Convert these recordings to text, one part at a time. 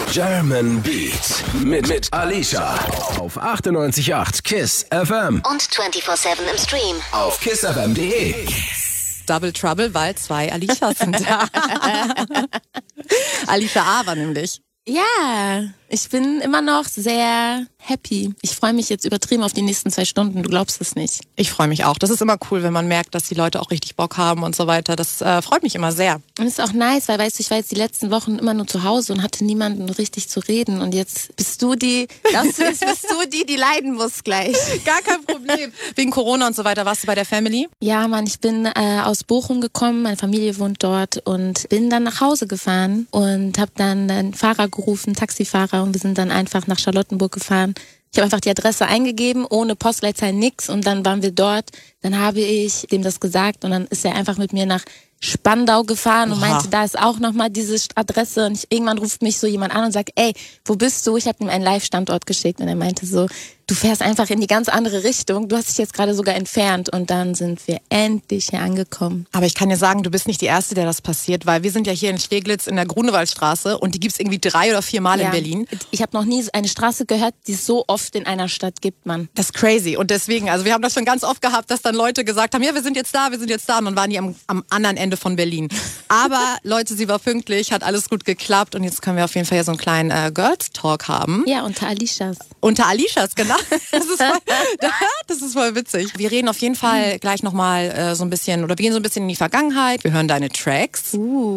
German Beat mit Alicia auf 98.8 KISS FM und 24/7 im Stream auf kissfm.de. Double Trouble, weil 2 Alicias sind da. Alicia A war nämlich. Ja, ich bin immer noch sehr happy. Ich freue mich jetzt übertrieben auf die nächsten 2 Stunden, du glaubst es nicht. Ich freue mich auch. Das ist immer cool, wenn man merkt, dass die Leute auch richtig Bock haben und so weiter. Das freut mich immer sehr. Und es ist auch nice, weil weißt du, ich war jetzt die letzten Wochen immer nur zu Hause und hatte niemanden richtig zu reden. Und jetzt bist du die leiden muss gleich. Gar kein Problem. Wegen Corona und so weiter, warst du bei der Family? Ja, Mann, ich bin aus Bochum gekommen, meine Familie wohnt dort und bin dann nach Hause gefahren und habe dann einen Fahrer gerufen, Taxifahrer, und wir sind dann einfach nach Charlottenburg gefahren. Ich habe einfach die Adresse eingegeben, ohne Postleitzahl, nix, und dann waren wir dort. Dann habe ich dem das gesagt und dann ist er einfach mit mir nach Spandau gefahren und meinte, da ist auch nochmal diese Adresse, und irgendwann ruft mich so jemand an und sagt, ey, wo bist du? Ich habe ihm einen Live-Standort geschickt und er meinte so, du fährst einfach in die ganz andere Richtung, du hast dich jetzt gerade sogar entfernt, und dann sind wir endlich hier angekommen. Aber ich kann dir sagen, du bist nicht die Erste, der das passiert, weil wir sind ja hier in Steglitz in der Grunewaldstraße und die gibt's irgendwie 3 oder 4 Mal in Berlin. Ich habe noch nie eine Straße gehört, die es so oft in einer Stadt gibt, Mann. Das ist crazy, und deswegen, also wir haben das schon ganz oft gehabt, dass dann Leute gesagt haben, ja, wir sind jetzt da, und dann waren die am anderen Ende von Berlin. Aber Leute, sie war pünktlich, hat alles gut geklappt, und jetzt können wir auf jeden Fall hier so einen kleinen Girls-Talk haben. Ja, unter Alicias. Unter Alicias, genau. Das ist voll witzig. Wir reden auf jeden Fall gleich nochmal so ein bisschen, oder wir gehen so ein bisschen in die Vergangenheit. Wir hören deine Tracks.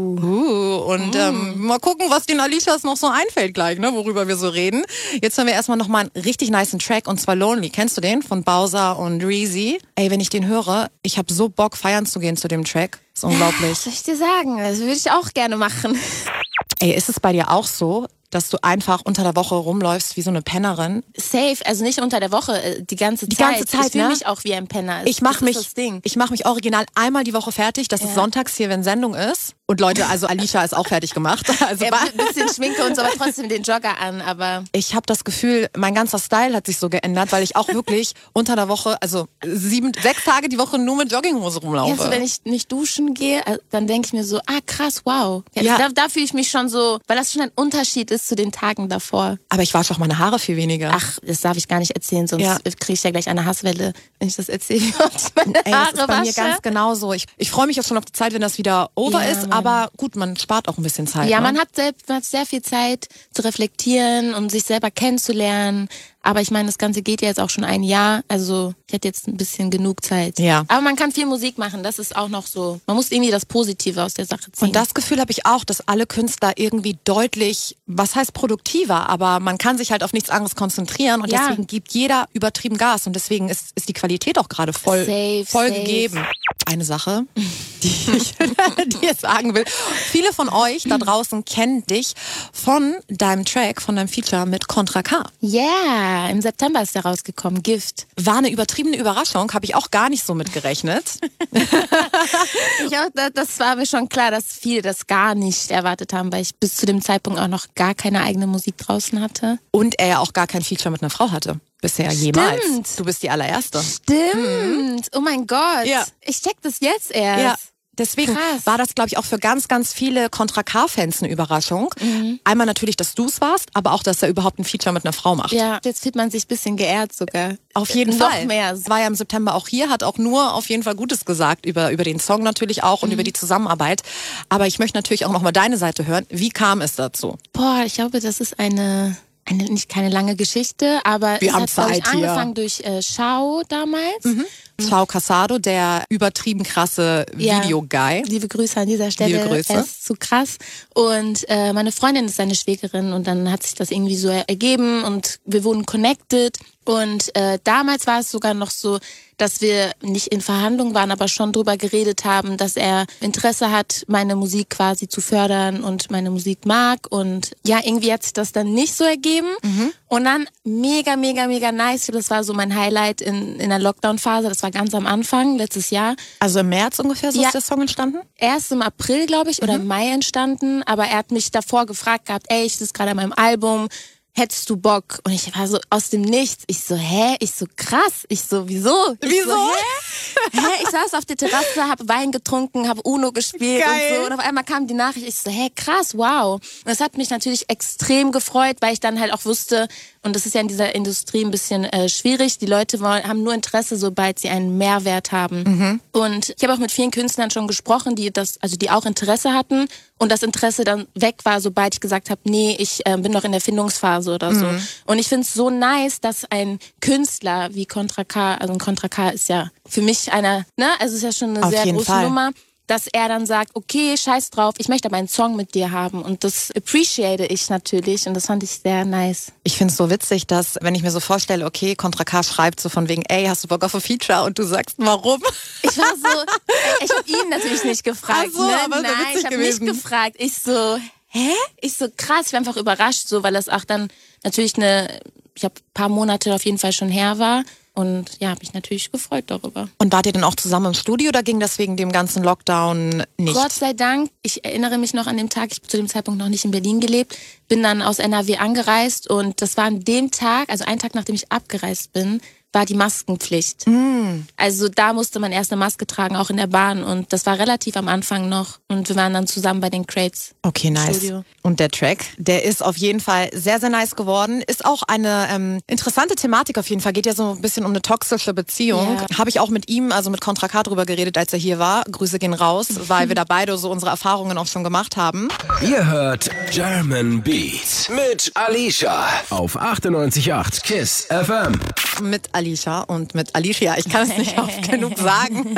Und mal gucken, was den Alicias noch so einfällt gleich, ne, worüber wir so reden. Jetzt hören wir erstmal nochmal einen richtig nicen Track, und zwar Lonely. Kennst du den? Von Bowser und Reezy. Ey, wenn ich den höre, ich habe so Bock, feiern zu gehen zu dem Track. Das ist unglaublich. Was soll ich dir sagen? Das würde ich auch gerne machen. Ey, ist es bei dir auch so, dass du einfach unter der Woche rumläufst wie so eine Pennerin? Safe, also nicht unter der Woche, die ganze Zeit. Ich fühle mich auch wie ein Penner. Ich mache mich original einmal die Woche fertig. Das ist sonntags hier, wenn Sendung ist. Und Leute, also Alicia ist auch fertig gemacht. Also ein bisschen Schminke und so, aber trotzdem den Jogger an. Aber ich habe das Gefühl, mein ganzer Style hat sich so geändert, weil ich auch wirklich unter der Woche, also 6 Tage die Woche nur mit Jogginghose rumlaufe. Ja, also wenn ich nicht duschen gehe, dann denke ich mir so, krass, wow. Ja. Da fühle ich mich schon so, weil das schon ein Unterschied ist zu den Tagen davor. Aber ich wasche auch meine Haare viel weniger. Ach, das darf ich gar nicht erzählen, sonst kriege ich ja gleich eine Hasswelle, wenn ich das erzähle, wie oft ich meine Haare das ist bei mir ganz genauso. Ich freue mich auch schon auf die Zeit, wenn das wieder over ist, aber gut, man spart auch ein bisschen Zeit. Ja, ne? man hat sehr viel Zeit zu reflektieren und sich selber kennenzulernen. Aber ich meine, das Ganze geht ja jetzt auch schon ein Jahr. Also ich hätte jetzt ein bisschen genug Zeit. Ja. Aber man kann viel Musik machen. Das ist auch noch so. Man muss irgendwie das Positive aus der Sache ziehen. Und das Gefühl habe ich auch, dass alle Künstler irgendwie deutlich, was heißt produktiver, aber man kann sich halt auf nichts anderes konzentrieren. Und deswegen gibt jeder übertrieben Gas. Und deswegen ist die Qualität auch gerade voll gegeben. Eine Sache, die ich dir sagen will. Viele von euch da draußen kennen dich von deinem Track, von deinem Feature mit Contra K. Yeah, im September ist der rausgekommen, Gift. War eine übertriebene Überraschung, habe ich auch gar nicht so mitgerechnet. Das war mir schon klar, dass viele das gar nicht erwartet haben, weil ich bis zu dem Zeitpunkt auch noch gar keine eigene Musik draußen hatte. Und er ja auch gar kein Feature mit einer Frau hatte. Bisher jemals. Du bist die allererste. Stimmt. Oh mein Gott. Ja. Ich check das jetzt erst. Ja. Deswegen war das, glaube ich, auch für ganz, ganz viele Contra K-Fans eine Überraschung. Einmal natürlich, dass du es warst, aber auch, dass er überhaupt ein Feature mit einer Frau macht. Ja, jetzt fühlt man sich ein bisschen geehrt sogar. Auf jeden Fall. Noch mehr. Es war ja im September auch hier, hat auch nur auf jeden Fall Gutes gesagt über den Song natürlich auch und über die Zusammenarbeit. Aber ich möchte natürlich auch noch mal deine Seite hören. Wie kam es dazu? Boah, ich glaube, das ist keine lange Geschichte, aber wir es haben hat, Zeit ich, angefangen durch Schau damals. Schau Casado, der übertrieben krasse Videoguy. Liebe Grüße an dieser Stelle. Liebe Grüße. Er ist zu krass. Und meine Freundin ist seine Schwägerin und dann hat sich das irgendwie so ergeben und wir wurden connected. Und damals war es sogar noch so, dass wir nicht in Verhandlungen waren, aber schon drüber geredet haben, dass er Interesse hat, meine Musik quasi zu fördern und meine Musik mag. Und ja, irgendwie hat sich das dann nicht so ergeben. Und dann mega, mega, mega nice. Das war so mein Highlight in der Lockdown-Phase. Das war ganz am Anfang, letztes Jahr. Also im März ungefähr so ist der Song entstanden? Erst im April, glaube ich, oder im Mai entstanden. Aber er hat mich davor gefragt gehabt, ey, ich sitze gerade an meinem Album. Hättest du Bock? Und ich war so aus dem Nichts. Ich so, hä? Ich so, krass. Ich so, wieso? Wieso? Ich saß auf der Terrasse, habe Wein getrunken, habe Uno gespielt Geil. und so. Und auf einmal kam die Nachricht, ich so, krass, wow. Und das hat mich natürlich extrem gefreut, weil ich dann halt auch wusste, und das ist ja in dieser Industrie ein bisschen schwierig, die Leute haben nur Interesse, sobald sie einen Mehrwert haben. Und ich habe auch mit vielen Künstlern schon gesprochen, die auch Interesse hatten und das Interesse dann weg war, sobald ich gesagt habe, nee, ich bin noch in der Findungsphase oder so. Und ich finde es so nice, dass ein Künstler wie Contra K, also ein Contra K ist ja für mich einer, ne, also ist ja schon eine Auf sehr jeden große Fall. Nummer, dass er dann sagt, okay, scheiß drauf, ich möchte aber einen Song mit dir haben. Und das appreciate ich natürlich und das fand ich sehr nice. Ich finde es so witzig, dass, wenn ich mir so vorstelle, okay, Contra K schreibt so von wegen, ey, hast du Bock auf ein Feature? Und du sagst, warum? Ich war so, ich habe ihn natürlich nicht gefragt. Ach so, ne? aber ist ja Nein, witzig ich habe gewesen. mich gefragt. Ich so, hä? Ich so, krass, ich war einfach überrascht, so, weil das auch dann natürlich ich habe ein paar Monate auf jeden Fall schon her war. Und ja, habe mich natürlich gefreut darüber. Und wart ihr denn auch zusammen im Studio oder ging das wegen dem ganzen Lockdown nicht? Gott sei Dank, ich erinnere mich noch an den Tag, ich habe zu dem Zeitpunkt noch nicht in Berlin gelebt, bin dann aus NRW angereist und das war an dem Tag, also einen Tag nachdem ich abgereist bin, war die Maskenpflicht. Also da musste man erst eine Maske tragen, auch in der Bahn und das war relativ am Anfang noch und wir waren dann zusammen bei den Crates. Okay, nice. Studio. Und der Track, der ist auf jeden Fall sehr, sehr nice geworden. Ist auch eine interessante Thematik auf jeden Fall. Geht ja so ein bisschen um eine toxische Beziehung. Ja. Habe ich auch mit ihm, also mit Contra K drüber geredet, als er hier war. Grüße gehen raus, weil wir da beide so unsere Erfahrungen auch schon gemacht haben. Ihr hört German Beat mit Alicia auf 98.8 KISS FM. Mit Alicia und mit Alicia. Ich kann es nicht oft genug sagen.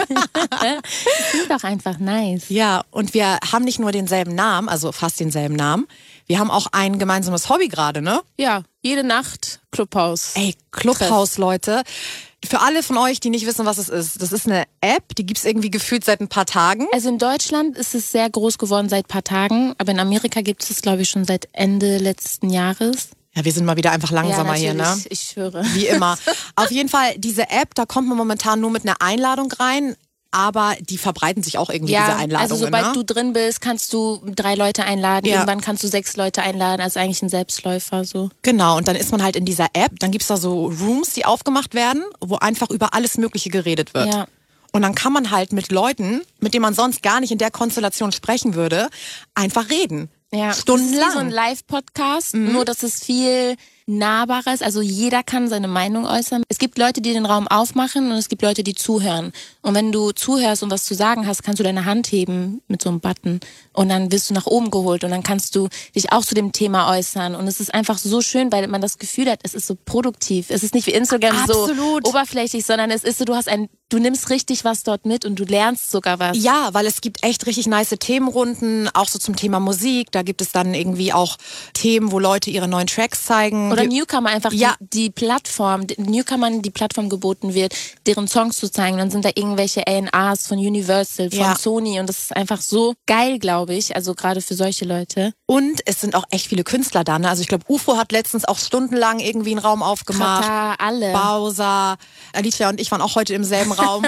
Klingt doch einfach nice. Ja, und wir haben nicht nur denselben Namen, also fast denselben Namen. Wir haben auch ein gemeinsames Hobby gerade, ne? Ja, jede Nacht Clubhaus. Ey, Clubhaus, Leute. Für alle von euch, die nicht wissen, was es ist, das ist eine App, die gibt's irgendwie gefühlt seit ein paar Tagen. Also in Deutschland ist es sehr groß geworden seit ein paar Tagen, aber in Amerika gibt es, glaube ich, schon seit Ende letzten Jahres. Ja, wir sind mal wieder einfach langsamer hier, ne? Ich schwöre. Wie immer. Auf jeden Fall, diese App, da kommt man momentan nur mit einer Einladung rein, aber die verbreiten sich auch irgendwie, diese Einladungen. Also sobald ne? du drin bist, kannst du 3 Leute einladen, Ja. irgendwann kannst du 6 Leute einladen, also eigentlich ein Selbstläufer so. Genau, und dann ist man halt in dieser App, dann gibt's da so Rooms, die aufgemacht werden, wo einfach über alles Mögliche geredet wird. Ja. Und dann kann man halt mit Leuten, mit denen man sonst gar nicht in der Konstellation sprechen würde, einfach reden. Ja, Stundenlang. Das ist wie so ein Live-Podcast, nur dass es viel nahbarer ist. Also jeder kann seine Meinung äußern. Es gibt Leute, die den Raum aufmachen und es gibt Leute, die zuhören. Und wenn du zuhörst und was zu sagen hast, kannst du deine Hand heben mit so einem Button und dann wirst du nach oben geholt und dann kannst du dich auch zu dem Thema äußern. Und es ist einfach so schön, weil man das Gefühl hat, es ist so produktiv. Es ist nicht wie Instagram Absolut. so oberflächlich, sondern es ist so, du nimmst richtig was dort mit und du lernst sogar was. Ja, weil es gibt echt richtig nice Themenrunden, auch so zum Thema Musik. Da gibt es dann irgendwie auch Themen, wo Leute ihre neuen Tracks zeigen. Oder Newcomer einfach Ja. die Plattform, Newcomern die Plattform geboten wird, deren Songs zu zeigen. Dann sind da irgendwelche A&Rs von Universal, von Ja. Sony und das ist einfach so geil, glaube ich. Also gerade für solche Leute. Und es sind auch echt viele Künstler da. Ne? Also ich glaube, UFO hat letztens auch stundenlang irgendwie einen Raum aufgemacht. Kata, alle. Bowser, Alicia und ich waren auch heute im selben Raum.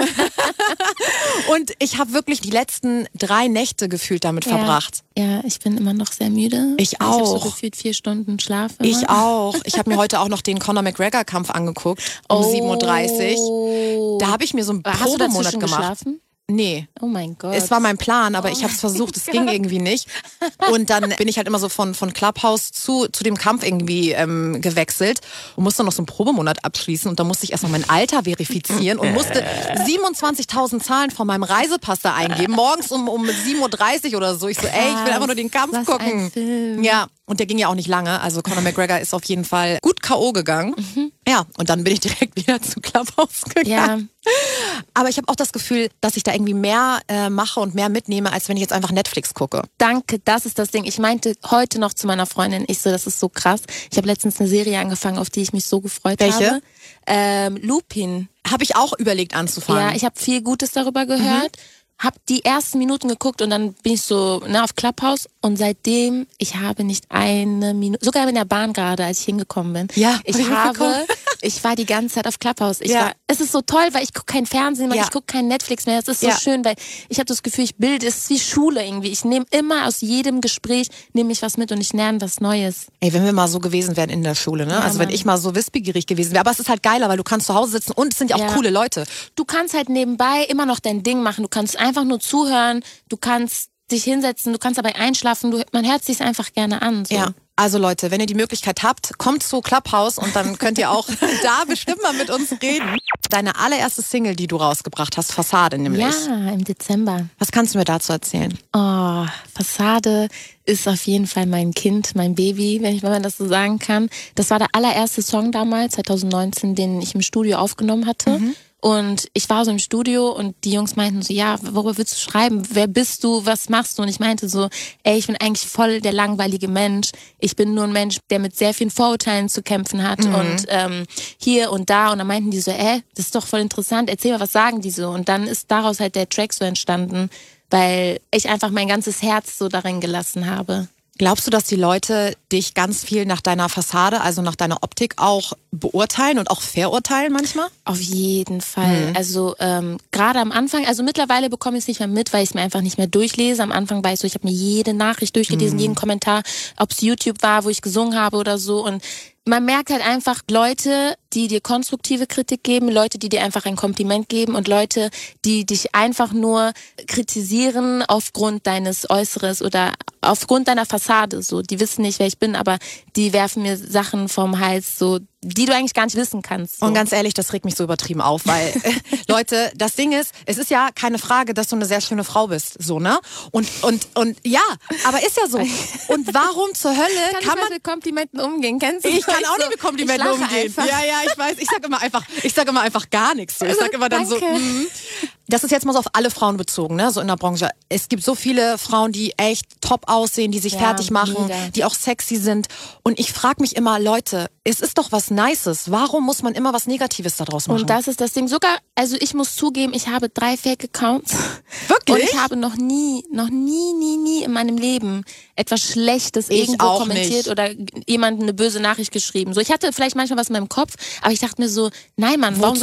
Und ich habe wirklich die letzten 3 Nächte gefühlt damit verbracht. Ja, ich bin immer noch sehr müde. Ich habe so auch. gefühlt 4 Stunden Schlaf. Ich auch. Ich habe mir heute auch noch den Conor McGregor-Kampf angeguckt um 7.30 Uhr. Da habe ich mir so einen Hast du Probemonat dazwischen gemacht. geschlafen? Nee. Oh mein Gott. Es war mein Plan, aber ich habe es versucht, es ging irgendwie nicht. Und dann bin ich halt immer so von Clubhouse zu dem Kampf irgendwie gewechselt und musste noch so einen Probemonat abschließen. Und da musste ich erstmal mein Alter verifizieren und musste 27.000 Zahlen von meinem Reisepass da eingeben. Morgens um 7.30 Uhr oder so. Ich so, ey, ich will einfach nur den Kampf Was gucken. ein Film. Ja, und der ging ja auch nicht lange. Also Conor McGregor ist auf jeden Fall gut K.O. gegangen. Ja, und dann bin ich direkt wieder zu Clubhouse gegangen. Ja. Aber ich habe auch das Gefühl, dass ich da irgendwie mehr mache und mehr mitnehme, als wenn ich jetzt einfach Netflix gucke. Danke, das ist das Ding. Ich meinte heute noch zu meiner Freundin, ich so, das ist so krass. Ich habe letztens eine Serie angefangen, auf die ich mich so gefreut Welche? habe. Lupin. Habe ich auch überlegt anzufangen. Ja, ich habe viel Gutes darüber gehört. Hab die ersten Minuten geguckt und dann bin ich so auf Clubhouse und seitdem, ich habe nicht eine Minute, sogar in der Bahn gerade, als ich hingekommen bin, Ja, ich hab ich habe mitbekommen. Ich war die ganze Zeit auf Clubhouse. Es ist so toll, weil ich gucke kein Fernsehen mehr, ich gucke kein Netflix mehr. Es ist so schön, weil ich habe das Gefühl, es ist wie Schule irgendwie. Ich nehme immer aus jedem Gespräch, nehme ich was mit und ich lerne was Neues. Ey, wenn wir mal so gewesen wären in der Schule, ne? Also wenn ich mal so wissbegierig gewesen wäre. Aber es ist halt geiler, weil du kannst zu Hause sitzen und es sind ja auch coole Leute. Du kannst halt nebenbei immer noch dein Ding machen. Du kannst einfach nur zuhören, du kannst dich hinsetzen, du kannst dabei einschlafen, man hört sich's einfach gerne an. So. Ja. Also Leute, wenn ihr die Möglichkeit habt, kommt zu Clubhouse und dann könnt ihr auch da bestimmt mal mit uns reden. Deine allererste Single, die du rausgebracht hast, Fassade nämlich. Ja, im Dezember. Was kannst du mir dazu erzählen? Oh, Fassade ist auf jeden Fall mein Kind, mein Baby, wenn man das so sagen kann. Das war der allererste Song damals, 2019, den ich im Studio aufgenommen hatte. Und ich war so im Studio und die Jungs meinten so, ja, worüber willst du schreiben? Wer bist du? Was machst du? Und ich meinte so, ey, ich bin eigentlich voll der langweilige Mensch. Ich bin nur ein Mensch, der mit sehr vielen Vorurteilen zu kämpfen hat und hier und da. Und dann meinten die so, das ist doch voll interessant. Erzähl mal, was sagen die so? Und dann ist daraus halt der Track so entstanden, weil ich einfach mein ganzes Herz so darin gelassen habe. Glaubst du, dass die Leute dich ganz viel nach deiner Fassade, also nach deiner Optik auch beurteilen und auch verurteilen manchmal? Auf jeden Fall. Also gerade am Anfang, also mittlerweile bekomme ich es nicht mehr mit, weil ich es mir einfach nicht mehr durchlese. Am Anfang war ich so, ich habe mir jede Nachricht durchgelesen, jeden Kommentar, ob es YouTube war, wo ich gesungen habe oder so. Und man merkt halt einfach Leute, die dir konstruktive Kritik geben, Leute, die dir einfach ein Kompliment geben und Leute, die dich einfach nur kritisieren aufgrund deines Äußeres oder aufgrund deiner Fassade. So, die wissen nicht, wer ich bin, aber die werfen mir Sachen vom Hals, so, die du eigentlich gar nicht wissen kannst. So. Und ganz ehrlich, das regt mich so übertrieben auf, weil Leute, das Ding ist, es ist ja keine Frage, dass du eine sehr schöne Frau bist, so, ne? Und ja, aber ist ja so. Und warum zur Hölle kann man mit Komplimenten umgehen? Kennst du das? Ich kann auch nicht mit Komplimenten umgehen. Einfach. Ja, ich weiß. Ich sag immer einfach gar nichts. So. Ich sag immer dann so, Das ist jetzt mal so auf alle Frauen bezogen, ne? So in der Branche. Es gibt so viele Frauen, die echt top aussehen, die sich fertig machen, die auch sexy sind. Und ich frage mich immer, Leute, es ist doch was Nices. Warum muss man immer was Negatives daraus machen? Und das ist das Ding. Sogar, also ich muss zugeben, ich habe 3 Fake-Accounts. Wirklich? Und ich habe noch nie in meinem Leben etwas Schlechtes irgendwo kommentiert nicht. oder jemandem eine böse Nachricht geschrieben. So, ich hatte vielleicht manchmal was in meinem Kopf, aber ich dachte mir so, nein, Mann, warum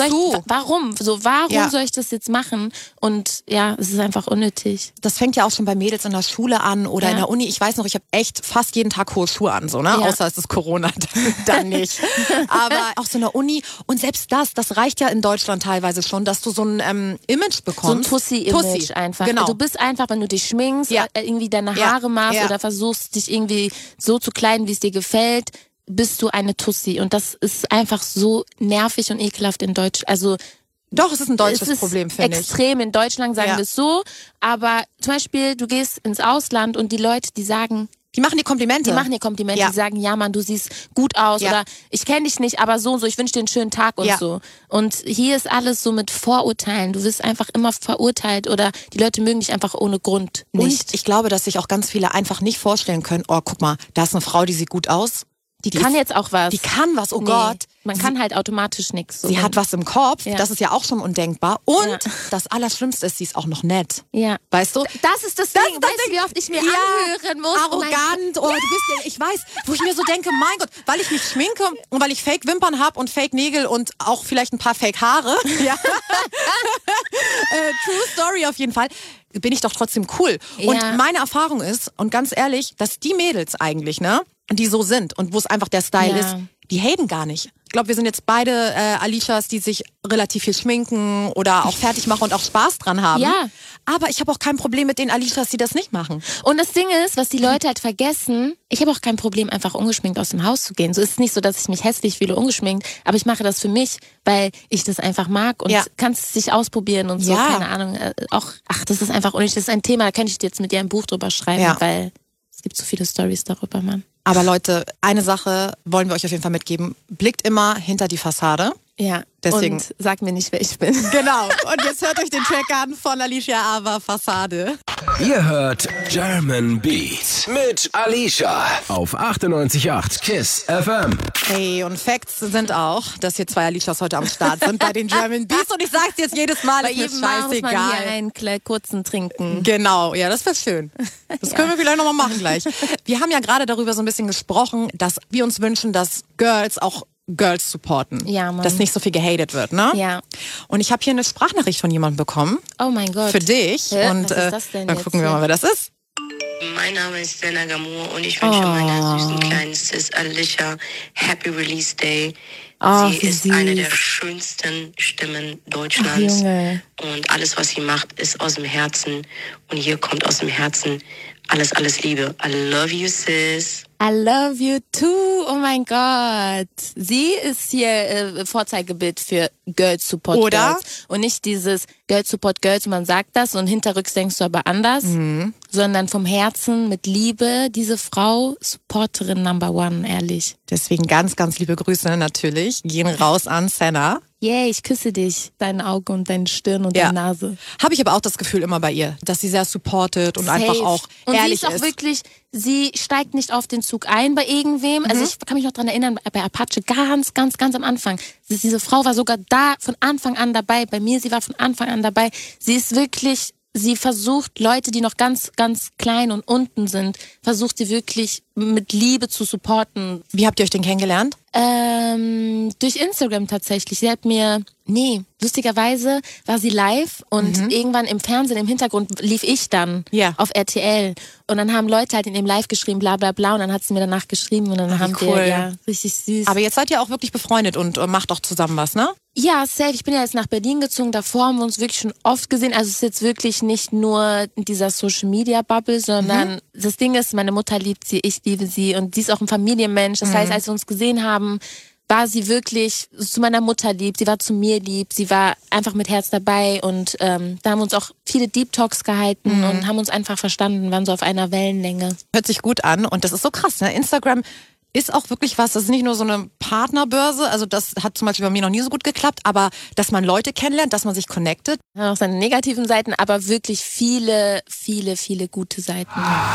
soll ich das jetzt machen? Und ja, es ist einfach unnötig. Das fängt ja auch schon bei Mädels in der Schule an oder in der Uni. Ich weiß noch, ich habe echt fast jeden Tag hohe Schuhe an, so, ne? Ja. Außer es ist Corona, dann nicht. Aber auch so in der Uni. Und selbst das reicht ja in Deutschland teilweise schon, dass du so ein Image bekommst. So ein Tussi-Image einfach. Genau. Du bist einfach, wenn du dich schminkst, irgendwie deine Haare machst oder versuchst, dich irgendwie so zu kleiden, wie es dir gefällt, bist du eine Tussi. Und das ist einfach so nervig und ekelhaft in Deutsch. Also doch, es ist ein deutsches Problem, finde ich. Extrem. In Deutschland sagen wir es so. Aber zum Beispiel, du gehst ins Ausland und die Leute, die sagen... Die machen dir Komplimente. Die sagen, ja Mann, du siehst gut aus oder ich kenne dich nicht, aber so und so, ich wünsche dir einen schönen Tag und so. Und hier ist alles so mit Vorurteilen. Du wirst einfach immer verurteilt oder die Leute mögen dich einfach ohne Grund nicht. Und ich glaube, dass sich auch ganz viele einfach nicht vorstellen können, oh, guck mal, da ist eine Frau, die sieht gut aus. Die kann jetzt auch was. Die kann was, oh Gott. Man kann halt automatisch nichts. So. Sie hat was im Kopf, das ist ja auch schon undenkbar. Und das Allerschlimmste ist, sie ist auch noch nett. Ja. Weißt du? Das ist das Ding. Weißt du, wie oft ich mir anhören muss? Arrogant. Oh, du bist ja, ich weiß, wo ich mir so denke, mein Gott, weil ich mich schminke und weil ich Fake-Wimpern habe und Fake-Nägel und auch vielleicht ein paar Fake-Haare. Ja. True Story auf jeden Fall. Bin ich doch trotzdem cool. Ja. Und meine Erfahrung ist, und ganz ehrlich, dass die Mädels eigentlich, ne, die so sind und wo es einfach der Style ist, die haten gar nicht. Ich glaube, wir sind jetzt beide Alishas, die sich relativ viel schminken oder auch fertig machen und auch Spaß dran haben. Ja. Aber ich habe auch kein Problem mit den Alishas, die das nicht machen. Und das Ding ist, was die Leute halt vergessen, ich habe auch kein Problem, einfach ungeschminkt aus dem Haus zu gehen. So ist es nicht so, dass ich mich hässlich fühle, ungeschminkt, aber ich mache das für mich, weil ich das einfach mag und kannst sich ausprobieren und so, keine Ahnung. Das ist einfach unnötig. Das ist ein Thema, da könnte ich jetzt mit dir ein Buch drüber schreiben, weil es gibt so viele Storys darüber, Mann. Aber Leute, eine Sache wollen wir euch auf jeden Fall mitgeben. Blickt immer hinter die Fassade. Ja, deswegen. Und sag mir nicht, wer ich bin. Genau. Und jetzt hört euch den Track an von Alicia Ava, Fassade. Ihr hört German Beat mit Alicia auf 98.8 KISS FM. Hey, und Facts sind auch, dass hier 2 Alishas heute am Start sind bei den German Beats. Und ich sag's jetzt jedes Mal, bei jedem Mal muss man hier einen kurzen trinken. Genau, ja, das wäre schön. Das können wir vielleicht nochmal machen gleich. Wir haben ja gerade darüber so ein bisschen gesprochen, dass wir uns wünschen, dass Girls auch Girls supporten. Ja, Mann. Dass nicht so viel gehatet wird, ne? Ja. Und ich habe hier eine Sprachnachricht von jemandem bekommen. Oh mein Gott. Für dich. Und was ist das denn dann jetzt gucken wir mal, wer das ist. Mein Name ist Senna Gamur und ich wünsche meiner süßen kleinen Sis Alicia Happy Release Day. Sie wie ist süß. eine der schönsten Stimmen Deutschlands. Junge. Und alles, was sie macht, ist aus dem Herzen. Und hier kommt aus dem Herzen alles, alles Liebe. I love you, sis. I love you too. Oh mein Gott. Sie ist hier Vorzeigebild für Girls Support Oder? Girls. Und nicht dieses Girls Support Girls, man sagt das und hinterrücks denkst du aber anders. Sondern vom Herzen mit Liebe. Diese Frau, Supporterin Number One, ehrlich. Deswegen ganz, ganz liebe Grüße natürlich. Gehen raus an Senna. Yay, ich küsse dich. Dein Auge und deine Stirn und deine Nase. Habe ich aber auch das Gefühl immer bei ihr, dass sie sehr supportet und einfach auch und ehrlich sie ist auch wirklich, sie steigt nicht auf den Zug ein bei irgendwem. Also ich kann mich noch dran erinnern, bei Apache ganz, ganz, ganz am Anfang. Diese Frau war sogar da von Anfang an dabei. Bei mir, sie war von Anfang an dabei. Sie ist wirklich, sie versucht, Leute, die noch ganz, ganz klein und unten sind, versucht sie wirklich mit Liebe zu supporten. Wie habt ihr euch denn kennengelernt? Durch Instagram tatsächlich. Sie hat mir, lustigerweise war sie live und irgendwann im Fernsehen, im Hintergrund lief ich dann auf RTL. Und dann haben Leute halt in dem Live geschrieben, bla bla bla. Und dann hat sie mir danach geschrieben und dann haben wir, richtig süß. Aber jetzt seid ihr auch wirklich befreundet und macht auch zusammen was, ne? Ja, safe. Ich bin ja jetzt nach Berlin gezogen. Davor haben wir uns wirklich schon oft gesehen. Also es ist jetzt wirklich nicht nur in dieser Social-Media-Bubble, sondern das Ding ist, meine Mutter liebt sie, ich liebe sie und sie ist auch ein Familienmensch. Das heißt, als wir uns gesehen haben, war sie wirklich zu meiner Mutter lieb, sie war zu mir lieb, sie war einfach mit Herz dabei und da haben wir uns auch viele Deep Talks gehalten und haben uns einfach verstanden, waren so auf einer Wellenlänge. Hört sich gut an und das ist so krass, ne? Instagram ist auch wirklich was, das ist nicht nur so eine Partnerbörse, also das hat zum Beispiel bei mir noch nie so gut geklappt, aber dass man Leute kennenlernt, dass man sich connectet. Hat auch seine negativen Seiten, aber wirklich viele, viele, viele gute Seiten.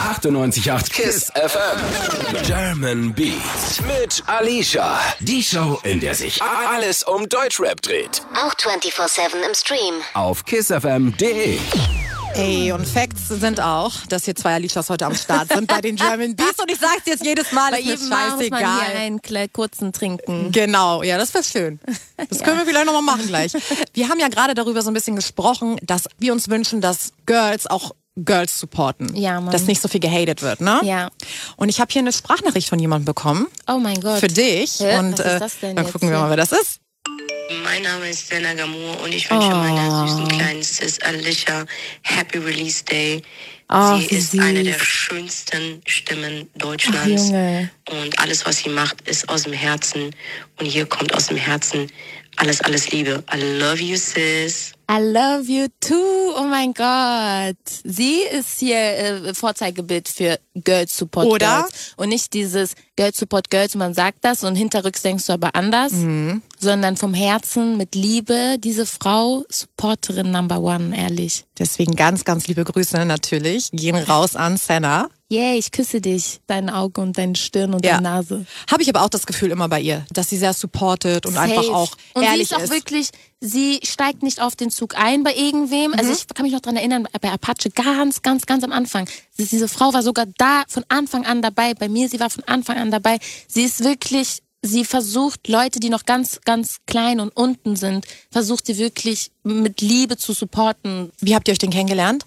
98.8 KISS FM. German Beats mit Alicia. Die Show, in der sich alles um Deutschrap dreht. Auch 24/7 im Stream. Auf kissfm.de. Ey, und Facts sind auch, dass hier zwei Alishas heute am Start sind bei den German Beats und ich sag's jetzt jedes Mal, Bei ist mir jedem Mal muss man scheißegal. hier einen kurzen trinken. Genau, ja, das wäre schön. Das können wir vielleicht nochmal machen gleich. Wir haben ja gerade darüber so ein bisschen gesprochen, dass wir uns wünschen, dass Girls auch Girls supporten. Ja, Mann. Dass nicht so viel gehatet wird, ne? Ja. Und ich habe hier eine Sprachnachricht von jemandem bekommen. Oh mein Gott. Für dich. Und was ist das denn dann jetzt gucken wir mal, wer das ist. Mein Name ist Senna Gamur und ich wünsche meiner süßen kleinen Sis Alicia Happy Release Day. Sie wie ist süß. eine der schönsten Stimmen Deutschlands. Junge. Und alles, was sie macht, ist aus dem Herzen. Und hier kommt aus dem Herzen alles, alles Liebe. I love you, sis. I love you too. Oh mein Gott. Sie ist hier Vorzeigebild für Girls Support Oder? Girls. Und nicht dieses Girls Support Girls, man sagt das und hinterrücks denkst du aber anders. Sondern vom Herzen mit Liebe. Diese Frau, Supporterin Number One, ehrlich. Deswegen ganz, ganz liebe Grüße natürlich. Gehen raus an Senna. Yay, ich küsse dich. Dein Auge und deine Stirn und deine Nase. Habe ich aber auch das Gefühl immer bei ihr, dass sie sehr supportet und einfach auch und ehrlich sie ist auch wirklich, sie steigt nicht auf den Zug ein bei irgendwem. Also ich kann mich noch dran erinnern, bei Apache ganz, ganz, ganz am Anfang. Diese Frau war sogar da von Anfang an dabei. Bei mir, sie war von Anfang an dabei. Sie ist wirklich, sie versucht, Leute, die noch ganz, ganz klein und unten sind, versucht sie wirklich mit Liebe zu supporten. Wie habt ihr euch denn kennengelernt?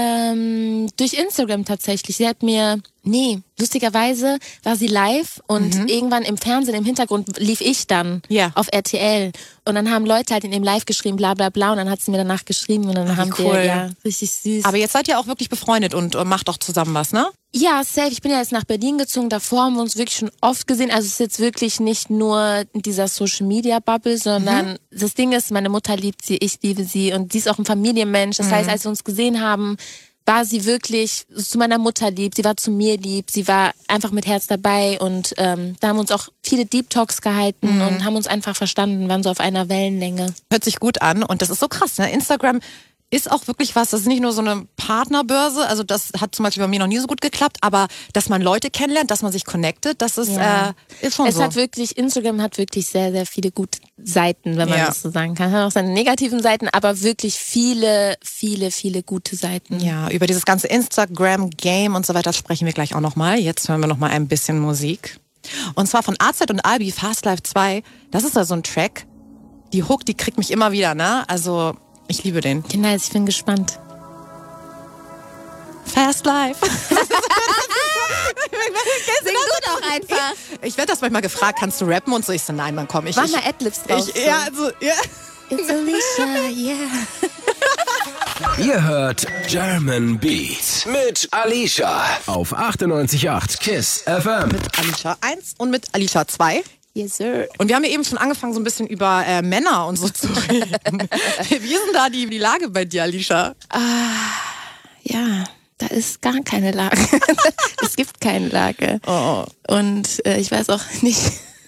Durch Instagram tatsächlich. Sie hat mir, lustigerweise war sie live und irgendwann im Fernsehen, im Hintergrund lief ich dann auf RTL. Und dann haben Leute halt in dem Live geschrieben, bla bla bla. Und dann hat sie mir danach geschrieben und dann haben wir, richtig süß. Aber jetzt seid ihr auch wirklich befreundet und macht auch zusammen was, ne? Ja, safe. Ich bin ja jetzt nach Berlin gezogen. Davor haben wir uns wirklich schon oft gesehen. Also es ist jetzt wirklich nicht nur in dieser Social-Media-Bubble, sondern das Ding ist, meine Mutter liebt sie, ich liebe sie und sie ist auch ein Familienmensch. Das heißt, als wir uns gesehen haben, war sie wirklich zu meiner Mutter lieb, sie war zu mir lieb, sie war einfach mit Herz dabei und da haben wir uns auch viele Deep Talks gehalten und haben uns einfach verstanden, waren so auf einer Wellenlänge. Hört sich gut an und das ist so krass, ne? Instagram ist auch wirklich was, das ist nicht nur so eine Partnerbörse, also das hat zum Beispiel bei mir noch nie so gut geklappt, aber dass man Leute kennenlernt, dass man sich connectet, das ist, ist schon so. Instagram hat wirklich sehr, sehr viele gute Seiten, wenn man das so sagen kann. Hat auch seine negativen Seiten, aber wirklich viele, viele, viele gute Seiten. Ja, über dieses ganze Instagram-Game und so weiter sprechen wir gleich auch nochmal. Jetzt hören wir nochmal ein bisschen Musik. Und zwar von AZ und Albi, Fast Life 2. Das ist da so ein Track. Die Hook, die kriegt mich immer wieder, ne? Also, ich liebe den. Genau, ich bin gespannt. Fast Life. Sing du doch einfach. Ich werde das manchmal gefragt, kannst du rappen? Und so, ich so, nein, Mann, komm. Mach mal Adlibs drauf. Ja, also, ja. It's Alicia, yeah. Ihr hört German Beat mit Alicia auf 98.8 KISS FM. Mit Alicia 1 und mit Alicia 2. Yes, sir. Und wir haben ja eben schon angefangen, so ein bisschen über Männer und so zu reden. Wie ist denn da die Lage bei dir, Alicia? Ja, da ist gar keine Lage. Es gibt keine Lage. Oh. Und ich weiß auch nicht,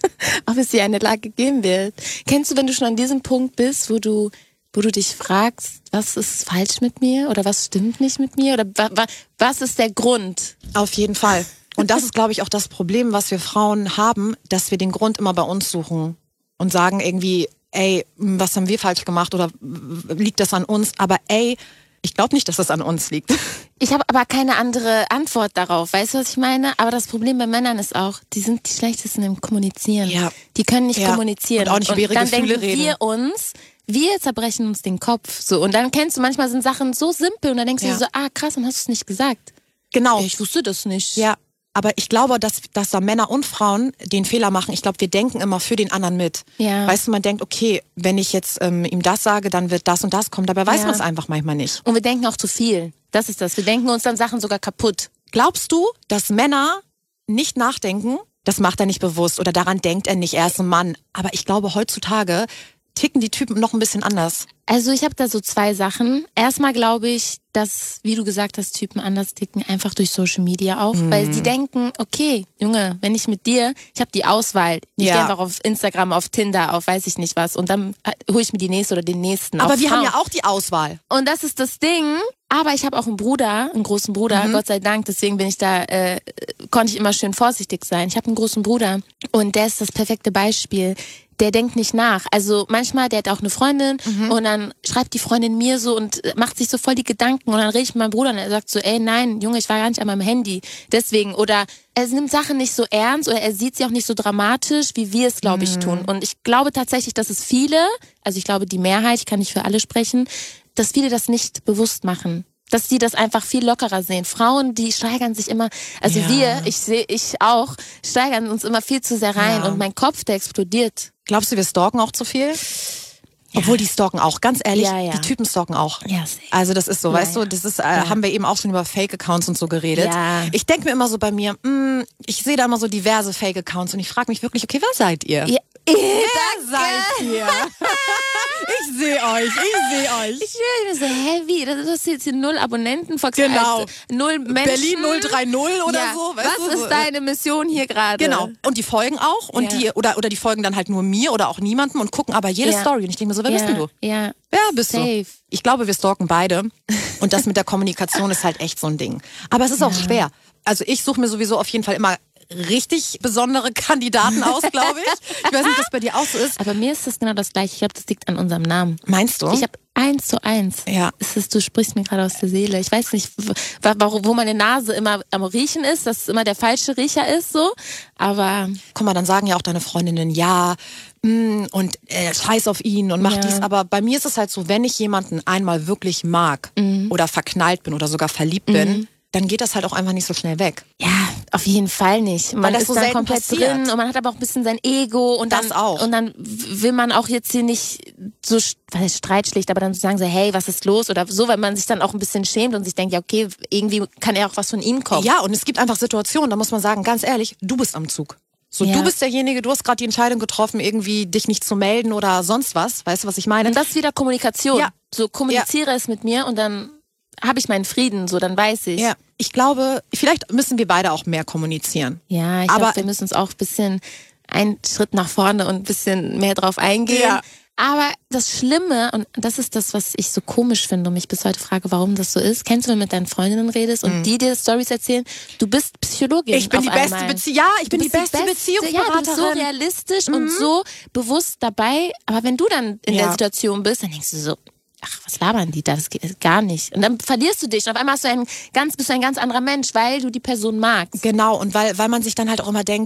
ob es hier eine Lage geben wird. Kennst du, wenn du schon an diesem Punkt bist, wo du dich fragst, was ist falsch mit mir oder was stimmt nicht mit mir oder was ist der Grund? Auf jeden Fall. Und das ist, glaube ich, auch das Problem, was wir Frauen haben, dass wir den Grund immer bei uns suchen und sagen irgendwie, ey, was haben wir falsch gemacht oder liegt das an uns? Aber ey, ich glaube nicht, dass das an uns liegt. Ich habe aber keine andere Antwort darauf. Weißt du, was ich meine? Aber das Problem bei Männern ist auch, die sind die schlechtesten im Kommunizieren. Ja. Die können nicht kommunizieren. Und auch nicht über ihre Gefühle denken reden. Wir zerbrechen uns den Kopf. So. Und dann kennst du, manchmal sind Sachen so simpel und dann denkst du dir so, krass, dann hast du es nicht gesagt. Genau. Ich wusste das nicht. Ja. Aber ich glaube, dass da Männer und Frauen den Fehler machen. Ich glaube, wir denken immer für den anderen mit. Ja. Weißt du, man denkt, okay, wenn ich jetzt ihm das sage, dann wird das und das kommen. Dabei weiß man es einfach manchmal nicht. Und wir denken auch zu viel. Das ist das. Wir denken uns dann Sachen sogar kaputt. Glaubst du, dass Männer nicht nachdenken? Das macht er nicht bewusst oder daran denkt er nicht. Er ist ein Mann. Aber ich glaube, heutzutage ticken die Typen noch ein bisschen anders. Also ich habe da so zwei Sachen. Erstmal glaube ich, dass, wie du gesagt hast, Typen anders ticken, einfach durch Social Media auch. Weil die denken, okay, Junge, wenn ich mit dir, ich habe die Auswahl. Ich gehe einfach auf Instagram, auf Tinder, auf weiß ich nicht was. Und dann hole ich mir die nächste oder den nächsten. Aber wir haben ja auch die Auswahl. Und das ist das Ding. Aber ich habe auch einen großen Bruder, Gott sei Dank. Deswegen bin ich da, konnte ich immer schön vorsichtig sein. Ich habe einen großen Bruder und der ist das perfekte Beispiel. Der denkt nicht nach. Also manchmal, der hat auch eine Freundin und dann schreibt die Freundin mir so und macht sich so voll die Gedanken und dann rede ich mit meinem Bruder und er sagt so, ey, nein, Junge, ich war gar nicht an meinem Handy. Deswegen, oder er nimmt Sachen nicht so ernst oder er sieht sie auch nicht so dramatisch, wie wir es, glaube ich, tun. Und ich glaube tatsächlich, dass es viele, also ich glaube die Mehrheit, ich kann nicht für alle sprechen, dass viele das nicht bewusst machen. Dass die das einfach viel lockerer sehen. Frauen, die steigern sich immer, also ich auch, steigern uns immer viel zu sehr rein und mein Kopf, der explodiert. Glaubst du, wir stalken auch zu viel? Obwohl die stalken auch, ganz ehrlich, die Typen stalken auch. Ja, also das ist so, weißt du, das ist, haben wir eben auch schon über Fake-Accounts und so geredet. Ja. Ich denke mir immer so bei mir, ich sehe da immer so diverse Fake-Accounts und ich frage mich wirklich, okay, wer seid ihr? Ja. Wer seid ihr? Ich sehe euch. Ich höre so, wie? Das ist jetzt hier 0 Abonnenten, Fox, genau. 0 Menschen. Berlin 030 oder so. Weißt was ist deine Mission hier gerade? Genau. Und die folgen auch und die oder die folgen dann halt nur mir oder auch niemandem und gucken aber jede Story. Und ich denke mir so, wer bist denn du? Ja. Wer bist du? Ich glaube, wir stalken beide. Und das mit der Kommunikation ist halt echt so ein Ding. Aber es ist auch schwer. Also ich suche mir sowieso auf jeden Fall immer richtig besondere Kandidaten aus, glaube ich. Ich weiß nicht, ob das bei dir auch so ist. Aber mir ist das genau das Gleiche. Ich glaube, das liegt an unserem Namen. Meinst du? Ich habe 1:1. Ja. Du sprichst mir gerade aus der Seele. Ich weiß nicht, wo meine Nase immer am Riechen ist, dass es immer der falsche Riecher ist, so. Aber guck mal, dann sagen ja auch deine Freundinnen ja und scheiß auf ihn und mach dies. Aber bei mir ist es halt so, wenn ich jemanden einmal wirklich mag oder verknallt bin oder sogar verliebt bin, dann geht das halt auch einfach nicht so schnell weg. Ja, auf jeden Fall nicht. Man ist so dann komplett drin und man hat aber auch ein bisschen sein Ego und das dann auch. Und dann will man auch jetzt hier nicht so, was heißt streitschlicht, aber dann sagen so, hey, was ist los oder so, weil man sich dann auch ein bisschen schämt und sich denkt, ja okay, irgendwie kann ja auch was von ihm kommen. Ja, und es gibt einfach Situationen, da muss man sagen, ganz ehrlich, du bist am Zug. So, du bist derjenige, du hast gerade die Entscheidung getroffen, irgendwie dich nicht zu melden oder sonst was. Weißt du, was ich meine? Und das ist wieder Kommunikation. Ja. So, kommuniziere es mit mir und dann habe ich meinen Frieden, so, dann weiß ich. Ja, ich glaube, vielleicht müssen wir beide auch mehr kommunizieren. Ja, ich glaube, wir müssen uns auch ein bisschen einen Schritt nach vorne und ein bisschen mehr drauf eingehen. Ja. Aber das Schlimme, und das ist das, was ich so komisch finde und mich bis heute frage, warum das so ist. Kennst du, wenn du mit deinen Freundinnen redest und die dir Storys erzählen, du bist Psychologin. Ich bin die beste Beziehungsberaterin. Ja, du bist so realistisch und so bewusst dabei. Aber wenn du dann in der Situation bist, dann denkst du so, ach, was labern die da? Das geht gar nicht. Und dann verlierst du dich. Und auf einmal bist du ein ganz anderer Mensch, weil du die Person magst. Genau, und weil man sich dann halt auch immer denkt,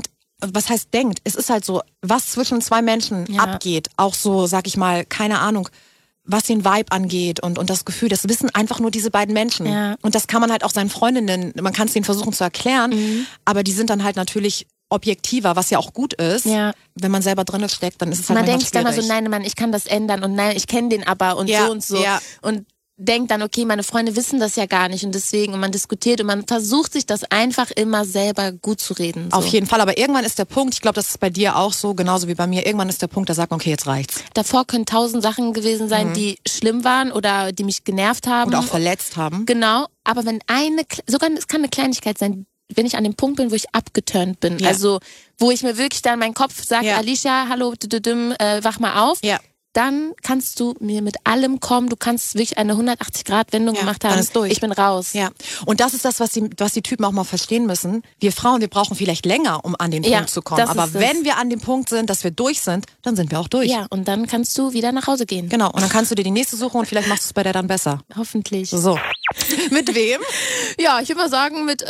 was heißt denkt? Es ist halt so, was zwischen zwei Menschen abgeht. Auch so, sag ich mal, keine Ahnung, was den Vibe angeht und das Gefühl, das wissen einfach nur diese beiden Menschen. Ja. Und das kann man halt auch seinen Freundinnen, man kann es denen versuchen zu erklären, aber die sind dann halt natürlich objektiver, was ja auch gut ist. Ja. Wenn man selber drin steckt, dann ist es halt man denkt schwierig. Dann mal so, nein, Mann, ich kann das ändern und nein, ich kenne den aber und so und so. Ja. Und denkt dann, okay, meine Freunde wissen das ja gar nicht und deswegen, und man diskutiert und man versucht sich das einfach immer selber gut zu reden. So. Auf jeden Fall, aber irgendwann ist der Punkt, ich glaube, das ist bei dir auch so, genauso wie bei mir, irgendwann ist der Punkt, da sagt man, okay, jetzt reicht's. Davor können 1000 Sachen gewesen sein, die schlimm waren oder die mich genervt haben. Oder auch verletzt haben. Genau, aber wenn es kann eine Kleinigkeit sein, wenn ich an dem Punkt bin, wo ich abgeturnt bin, also wo ich mir wirklich dann, mein Kopf sagt, Alicia, hallo, wach mal auf. Ja. Dann kannst du mir mit allem kommen. Du kannst wirklich eine 180-Grad-Wendung gemacht haben. Dann ist durch. Ich bin raus. Ja. Und das ist das, was die Typen auch mal verstehen müssen. Wir Frauen, wir brauchen vielleicht länger, um an den Punkt zu kommen. Aber wenn wir an dem Punkt sind, dass wir durch sind, dann sind wir auch durch. Ja, und dann kannst du wieder nach Hause gehen. Genau. Und dann kannst du dir die nächste suchen und vielleicht machst du es bei der dann besser. Hoffentlich. So. Mit wem? Ja, ich würde mal sagen mit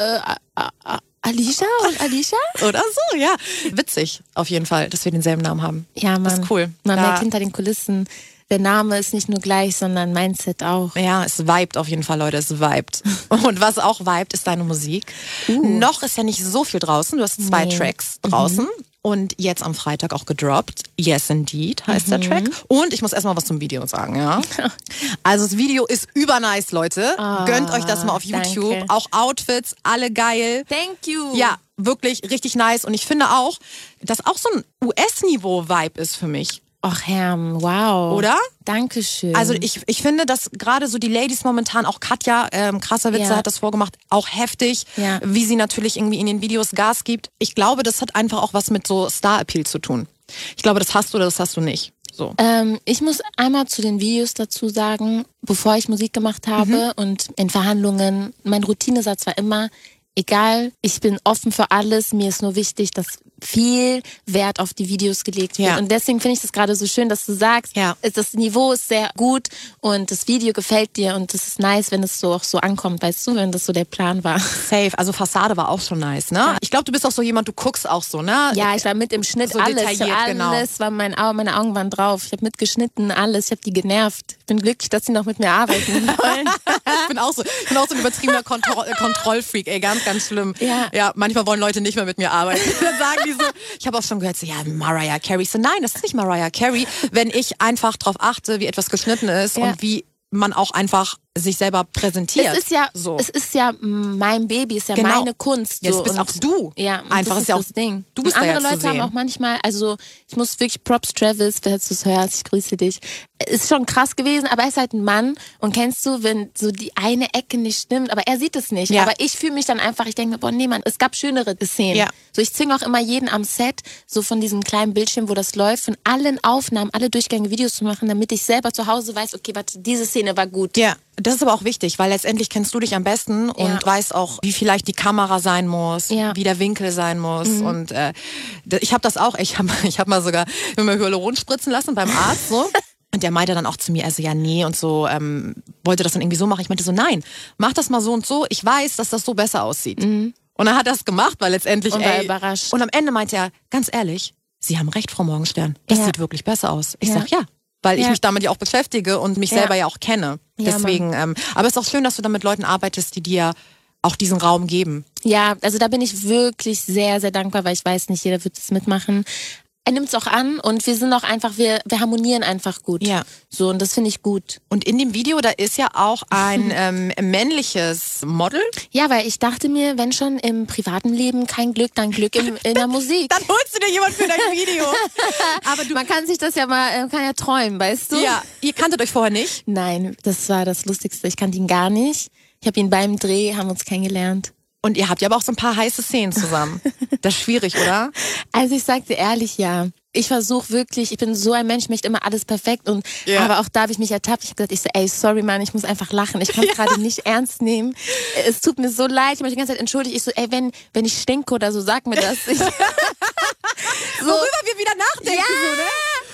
Alicia und Alicia? Oder so, ja. Witzig, auf jeden Fall, dass wir denselben Namen haben. Ja, Mann. Das ist cool. Man merkt hinter den Kulissen, der Name ist nicht nur gleich, sondern Mindset auch. Ja, es vibet auf jeden Fall, Leute, es vibet. Und was auch vibet, ist deine Musik. Noch ist ja nicht so viel draußen, du hast 2 Tracks draußen. Und jetzt am Freitag auch gedroppt. Yes, Indeed heißt der Track. Und ich muss erstmal was zum Video sagen, ja. Also das Video ist übernice, Leute. Gönnt euch das mal auf YouTube. Danke. Auch Outfits, alle geil. Thank you. Ja, wirklich richtig nice. Und ich finde auch, dass auch so ein US-Niveau-Vibe ist für mich. Ach Herm, wow. Oder? Dankeschön. Also ich finde, dass gerade so die Ladies momentan, auch Katja, krasser Witze hat das vorgemacht, auch heftig, wie sie natürlich irgendwie in den Videos Gas gibt. Ich glaube, das hat einfach auch was mit so Star-Appeal zu tun. Ich glaube, das hast du oder das hast du nicht. So. Ich muss einmal zu den Videos dazu sagen, bevor ich Musik gemacht habe und in Verhandlungen, mein Routinesatz war immer, egal, ich bin offen für alles, mir ist nur wichtig, dass viel Wert auf die Videos gelegt wird. Und deswegen finde ich das gerade so schön, dass du sagst, das Niveau ist sehr gut und das Video gefällt dir und es ist nice, wenn es so auch so ankommt, weißt du, wenn das so der Plan war. Safe, also Fassade war auch schon nice, ne? Ja. Ich glaube, du bist auch so jemand, du guckst auch so, ne? Ja, ich war mit im Schnitt, so alles, war meine Augen waren drauf. Ich habe mitgeschnitten, alles, ich habe die genervt. Ich bin glücklich, dass sie noch mit mir arbeiten wollen. Ich bin auch so ein übertriebener Kontrollfreak, ey, ganz, ganz schlimm. Ja, manchmal wollen Leute nicht mehr mit mir arbeiten. Dann sagen die so, ich habe auch schon gehört, so, ja, Mariah Carey. So, nein, das ist nicht Mariah Carey, wenn ich einfach drauf achte, wie etwas geschnitten ist und wie man auch einfach sich selber präsentiert. Es ist ja mein Baby, ist ja meine Kunst. So. Jetzt bist auch du. Ja, einfach ist ja auch das Ding. Du bist und da andere Leute haben auch manchmal, also ich muss wirklich Props Travis, wenn du es hörst, ich grüße dich. Ist schon krass gewesen, aber er ist halt ein Mann und kennst du, wenn so die eine Ecke nicht stimmt, aber er sieht es nicht. Ja. Aber ich fühle mich dann einfach, ich denke mir, boah, nee, Mann, es gab schönere Szenen. Ja. So, ich zwinge auch immer jeden am Set, so von diesem kleinen Bildschirm, wo das läuft, von allen Aufnahmen, alle Durchgänge Videos zu machen, damit ich selber zu Hause weiß, okay, warte, diese Szene war gut. Ja. Das ist aber auch wichtig, weil letztendlich kennst du dich am besten und weißt auch, wie vielleicht die Kamera sein muss, wie der Winkel sein muss. Und ich habe das auch, ich hab mal sogar mir Hyaluron spritzen lassen beim Arzt so. Und der meinte dann auch zu mir, also ja, nee und so, wollte das dann irgendwie so machen. Ich meinte so, nein, mach das mal so und so. Ich weiß, dass das so besser aussieht. Und dann hat er das gemacht, weil letztendlich, und war überrascht. Und am Ende meinte er, ganz ehrlich, Sie haben recht, Frau Morgenstern. Das sieht wirklich besser aus. Ich sag, ja. Weil ich mich damit ja auch beschäftige und mich selber ja auch kenne. Deswegen, aber es ist auch schön, dass du dann mit Leuten arbeitest, die dir auch diesen Raum geben. Ja, also da bin ich wirklich sehr, sehr dankbar, weil ich weiß, nicht jeder wird es mitmachen. Er nimmt es auch an und wir sind auch einfach, wir harmonieren einfach gut. Ja. So, und das finde ich gut. Und in dem Video, da ist ja auch ein männliches Model. Ja, weil ich dachte mir, wenn schon im privaten Leben kein Glück, dann Glück in der Musik. Dann holst du dir jemand für dein Video. Aber man kann sich das ja mal, kann ja träumen, weißt du? Ja. Ihr kanntet euch vorher nicht? Nein, das war das Lustigste. Ich kannte ihn gar nicht. Ich habe ihn beim Dreh, haben uns kennengelernt. Und ihr habt ja aber auch so ein paar heiße Szenen zusammen. Das ist schwierig, oder? Also ich sag dir ehrlich, ja. Ich versuche wirklich, ich bin so ein Mensch, ich möchte immer alles perfekt. Aber auch da habe ich mich ertappt. Ich habe gesagt, ey, sorry, Mann, ich muss einfach lachen. Ich kann es gerade nicht ernst nehmen. Es tut mir so leid. Ich habe mich die ganze Zeit entschuldigt. Ich so, ey, wenn ich stinke oder so, sag mir das. Worüber wir wieder nachdenken. Ja. So, ne? Das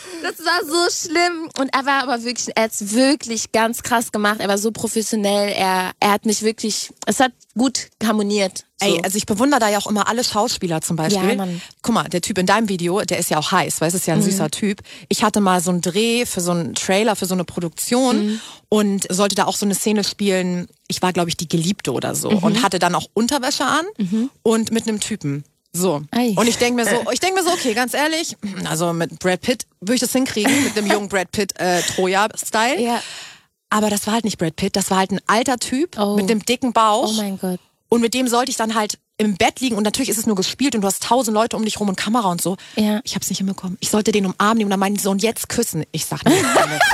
war so schlimm. Und er war aber wirklich, er hat es wirklich ganz krass gemacht. Er war so professionell. Er hat mich wirklich, es hat gut harmoniert. So. Ey, also ich bewundere da ja auch immer alle Schauspieler zum Beispiel. Ja, Mann. Guck mal, der Typ in deinem Video, der ist ja auch heiß, weil es ist ja ein süßer Typ. Ich hatte mal so einen Dreh für so einen Trailer, für so eine Produktion und sollte da auch so eine Szene spielen. Ich war, glaube ich, die Geliebte oder so und hatte dann auch Unterwäsche an und mit einem Typen. So. Ei. Und ich denke mir so, okay, ganz ehrlich, also mit Brad Pitt würde ich das hinkriegen, mit dem jungen Brad Pitt Troja-Style. Ja. Aber das war halt nicht Brad Pitt, das war halt ein alter Typ mit dem dicken Bauch. Oh mein Gott. Und mit dem sollte ich dann halt im Bett liegen und natürlich ist es nur gespielt und du hast 1000 Leute um dich rum und Kamera und so. Ja. Ich hab's nicht hinbekommen. Ich sollte den umarmen nehmen und dann meinen die so, und jetzt küssen. Ich sag nicht,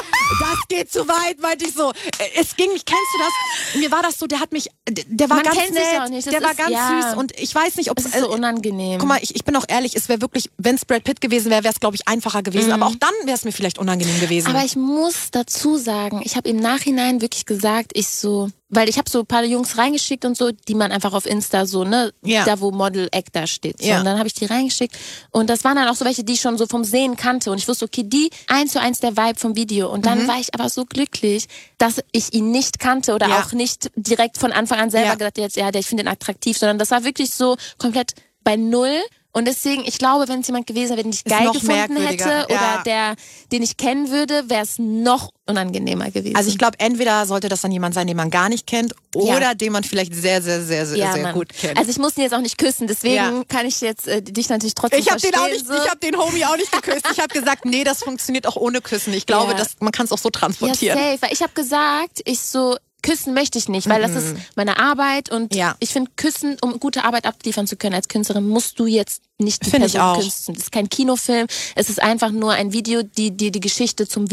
das geht zu weit, meinte ich so. Es ging nicht, kennst du das? Mir war das so, der hat mich, der war Man ganz kennt sich nett, auch nicht. Das der war ist- ganz ja. süß und ich weiß nicht, ob Es ist so unangenehm. Guck mal, ich bin auch ehrlich, es wäre wirklich, wenn es Brad Pitt gewesen wäre, wäre es, glaube ich, einfacher gewesen. Aber auch dann wäre es mir vielleicht unangenehm gewesen. Aber ich muss dazu sagen, ich habe im Nachhinein wirklich gesagt, weil ich habe so ein paar Jungs reingeschickt und so, die man einfach auf Insta so, ne, Ja. da wo Model Actor steht. So, Ja. Und dann habe ich die reingeschickt und das waren dann auch so welche, die ich schon so vom Sehen kannte und ich wusste, okay, die 1:1 der Vibe vom Video. Und dann war ich aber so glücklich, dass ich ihn nicht kannte oder Ja. auch nicht direkt von Anfang an selber Ja. gedacht, jetzt, ja, ich finde den attraktiv, sondern das war wirklich so komplett bei Null. Und deswegen, ich glaube, wenn es jemand gewesen wäre, den ich geil noch gefunden merkwürdiger. hätte Ja. oder den ich kennen würde, wäre es noch unangenehmer gewesen. Also ich glaube, entweder sollte das dann jemand sein, den man gar nicht kennt oder den man vielleicht sehr, sehr, sehr, sehr, sehr Mann. gut kennt. Also ich muss ihn jetzt auch nicht küssen, deswegen Ja. kann ich jetzt dich natürlich trotzdem Ich habe den verstehen. ich habe den Homie auch nicht geküsst. Ich habe gesagt, nee, das funktioniert auch ohne Küssen. Ich glaube, Ja. man kann es auch so transportieren. Ja, safe. Weil ich habe gesagt, küssen möchte ich nicht, weil das ist meine Arbeit und Ja. ich finde, küssen, um gute Arbeit abliefern zu können als Künstlerin, musst du jetzt nicht die Find ich Person auch. küssen. Das ist kein Kinofilm, es ist einfach nur ein Video, die Geschichte zum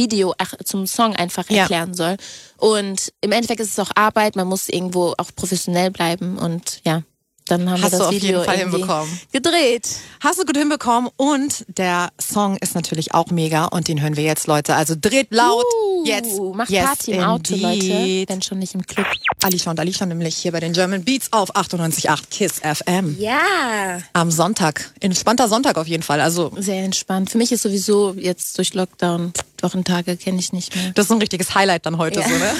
Song einfach Ja. erklären soll. Und im Endeffekt ist es auch Arbeit, man muss irgendwo auch professionell bleiben und ja, dann haben Hast wir du das auf Video jeden Fall irgendwie hinbekommen. gedreht. Hast du gut hinbekommen und der Song ist natürlich auch mega und den hören wir jetzt, Leute. Also dreht laut jetzt. Macht Yes, Party im Auto, Leute, indeed. wenn schon nicht im Club. Alicia und Alicia nämlich hier bei den German Beats auf 98.8 KISS FM. Ja. Am Sonntag. Entspannter Sonntag auf jeden Fall. Also Sehr entspannt. Für mich ist sowieso jetzt durch Lockdown Wochentage kenne ich nicht mehr. das ist so ein richtiges Highlight dann heute so, ne?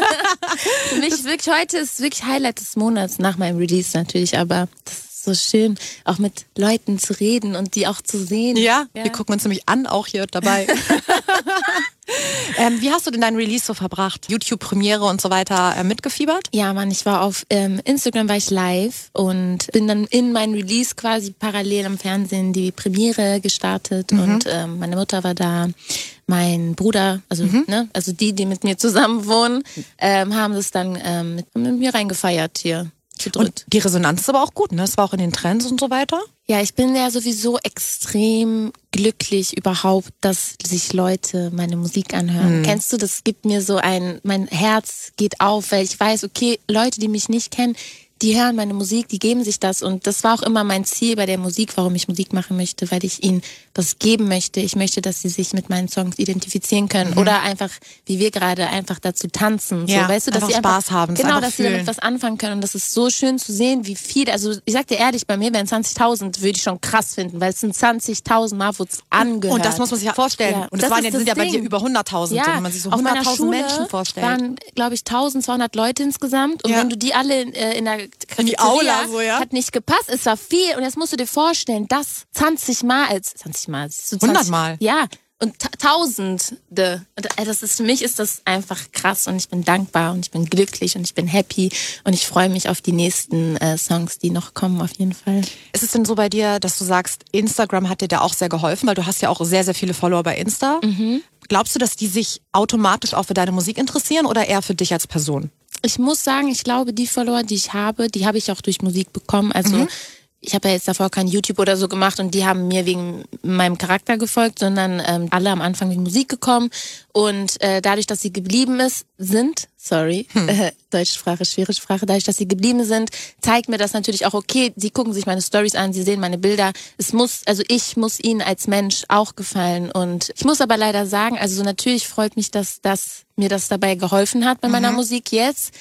Für mich wirklich heute ist wirklich Highlight des Monats nach meinem Release natürlich, aber das ist so schön, auch mit Leuten zu reden und die auch zu sehen. Ja, wir gucken uns nämlich an, auch hier dabei. Wie hast du denn deinen Release so verbracht? YouTube-Premiere und so weiter mitgefiebert? Ja, Mann, ich war auf Instagram, war ich live und bin dann in meinen Release quasi parallel am Fernsehen die Premiere gestartet und meine Mutter war da, mein Bruder, also also die mit mir zusammen wohnen, haben das dann mit mir reingefeiert hier. Zu dritt. Und die Resonanz ist aber auch gut, ne? Das war auch in den Trends und so weiter. Ja, ich bin ja sowieso extrem glücklich überhaupt, dass sich Leute meine Musik anhören. Kennst du, das gibt mir so mein Herz geht auf, weil ich weiß, okay, Leute, die mich nicht kennen, die hören meine Musik, die geben sich das und das war auch immer mein Ziel bei der Musik, warum ich Musik machen möchte, weil ich ihnen was geben möchte. Ich möchte, dass sie sich mit meinen Songs identifizieren können oder einfach, wie wir gerade, einfach dazu tanzen. So, Ja, weißt du, dass einfach sie einfach Spaß haben, das genau, einfach dass sie damit fühlen. was anfangen können und das ist so schön zu sehen, wie viele, also ich sag dir ehrlich, bei mir wären 20.000, würde ich schon krass finden, weil es sind 20.000 Mal, wurde es angehört. Und das muss man sich ja vorstellen. Ja, Und das das sind ist ja das bei dir Ding. über 100.000, Ja, wenn man sich so auf meiner 100.000 Schule Menschen vorstellt. waren, glaube ich, 1.200 Leute insgesamt. Und Ja. wenn du die alle in der Cafeteria, Aula so, ja? hat nicht gepasst. Es war viel. Und jetzt musst du dir vorstellen, das 20 Mal, so 20, 100 Mal? Ja. Und Tausende. Und das ist, für mich ist das einfach krass. Und ich bin dankbar und ich bin glücklich und ich bin happy. Und ich freue mich auf die nächsten Songs, die noch kommen, auf jeden Fall. Ist es denn so bei dir, dass du sagst, Instagram hat dir da auch sehr geholfen, weil du hast ja auch sehr, sehr viele Follower bei Insta. Glaubst du, dass die sich automatisch auch für deine Musik interessieren oder eher für dich als Person? Ich muss sagen, ich glaube, die Follower, die habe ich auch durch Musik bekommen. Also ich habe ja jetzt davor kein YouTube oder so gemacht und die haben mir wegen meinem Charakter gefolgt, sondern alle am Anfang wegen Musik gekommen. Und dadurch, dass sie geblieben sind, deutsche Sprache, schwere Sprache, dadurch, dass sie geblieben sind, zeigt mir das natürlich auch, okay, sie gucken sich meine Stories an, sie sehen meine Bilder. Ich muss ihnen als Mensch auch gefallen. Und ich muss aber leider sagen, also natürlich freut mich, dass mir das dabei geholfen hat bei meiner Musik jetzt.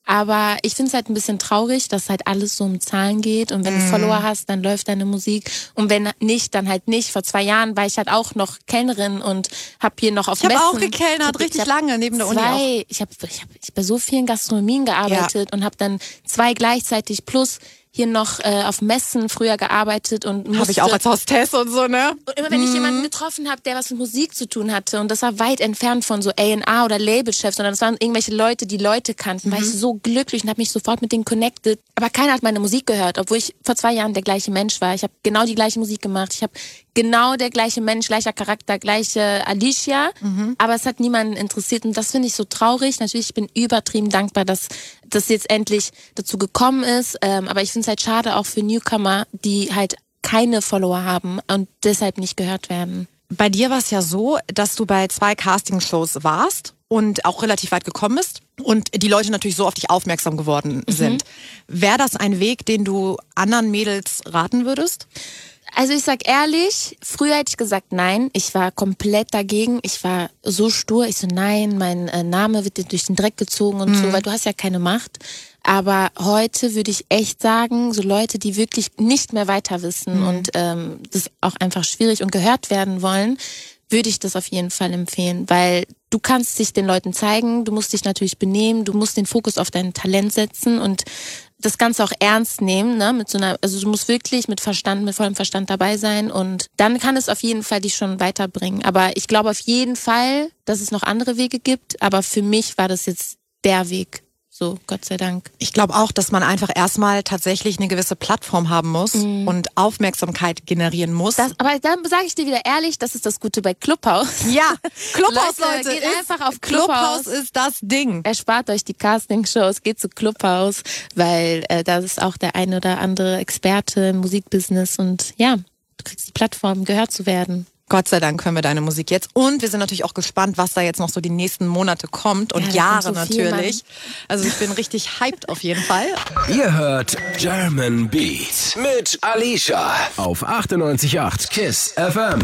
Aber ich finde es halt ein bisschen traurig, dass halt alles so um Zahlen geht. Und wenn du Follower hast, dann läuft deine Musik. Und wenn nicht, dann halt nicht. Vor 2 Jahren war ich halt auch noch Kellnerin und habe hier noch auf Messen. Ich habe auch gekellnert, richtig lange neben der Uni auch. Ich hab bei so vielen Gastronomien gearbeitet und habe dann 2 gleichzeitig plus hier noch auf Messen früher gearbeitet und habe ich auch als Hostess und so, ne? Und immer wenn ich jemanden getroffen habe, der was mit Musik zu tun hatte und das war weit entfernt von so A&R oder Labelchefs, sondern das waren irgendwelche Leute, die Leute kannten, war ich so glücklich und habe mich sofort mit denen connected. Aber keiner hat meine Musik gehört, obwohl ich vor 2 Jahren der gleiche Mensch war. Ich habe genau die gleiche Musik gemacht. Ich habe genau der gleiche Mensch, gleicher Charakter, gleiche Alicia. Aber es hat niemanden interessiert und das finde ich so traurig. Natürlich, ich bin übertrieben dankbar, dass das jetzt endlich dazu gekommen ist. Aber ich finde es halt schade auch für Newcomer, die halt keine Follower haben und deshalb nicht gehört werden. Bei dir war es ja so, dass du bei 2 Castingshows warst und auch relativ weit gekommen bist und die Leute natürlich so auf dich aufmerksam geworden sind. Wäre das ein Weg, den du anderen Mädels raten würdest? Also ich sag ehrlich, früher hätte ich gesagt nein, ich war komplett dagegen, ich war so stur, ich so nein, mein Name wird durch den Dreck gezogen und so, weil du hast ja keine Macht. Aber heute würde ich echt sagen, so Leute, die wirklich nicht mehr weiter wissen und das auch einfach schwierig und gehört werden wollen, würde ich das auf jeden Fall empfehlen, weil du kannst dich den Leuten zeigen, du musst dich natürlich benehmen, du musst den Fokus auf dein Talent setzen und das Ganze auch ernst nehmen, ne? Also du musst wirklich mit vollem Verstand dabei sein und dann kann es auf jeden Fall dich schon weiterbringen. Aber ich glaube auf jeden Fall, dass es noch andere Wege gibt, aber für mich war das jetzt der Weg. So, Gott sei Dank. Ich glaube auch, dass man einfach erstmal tatsächlich eine gewisse Plattform haben muss und Aufmerksamkeit generieren muss. Aber dann sage ich dir wieder ehrlich, das ist das Gute bei Clubhouse. Ja, Clubhouse, Leute, geht einfach auf Clubhouse. Ist das Ding. Erspart euch die Castingshows, geht zu Clubhouse, weil da ist auch der ein oder andere Experte im Musikbusiness und ja, du kriegst die Plattform, gehört zu werden. Gott sei Dank hören wir deine Musik jetzt. Und wir sind natürlich auch gespannt, was da jetzt noch so die nächsten Monate kommt und Jahre so natürlich. Also ich bin richtig hyped auf jeden Fall. Ihr hört German Beat mit Alicia auf 98.8 KISS FM.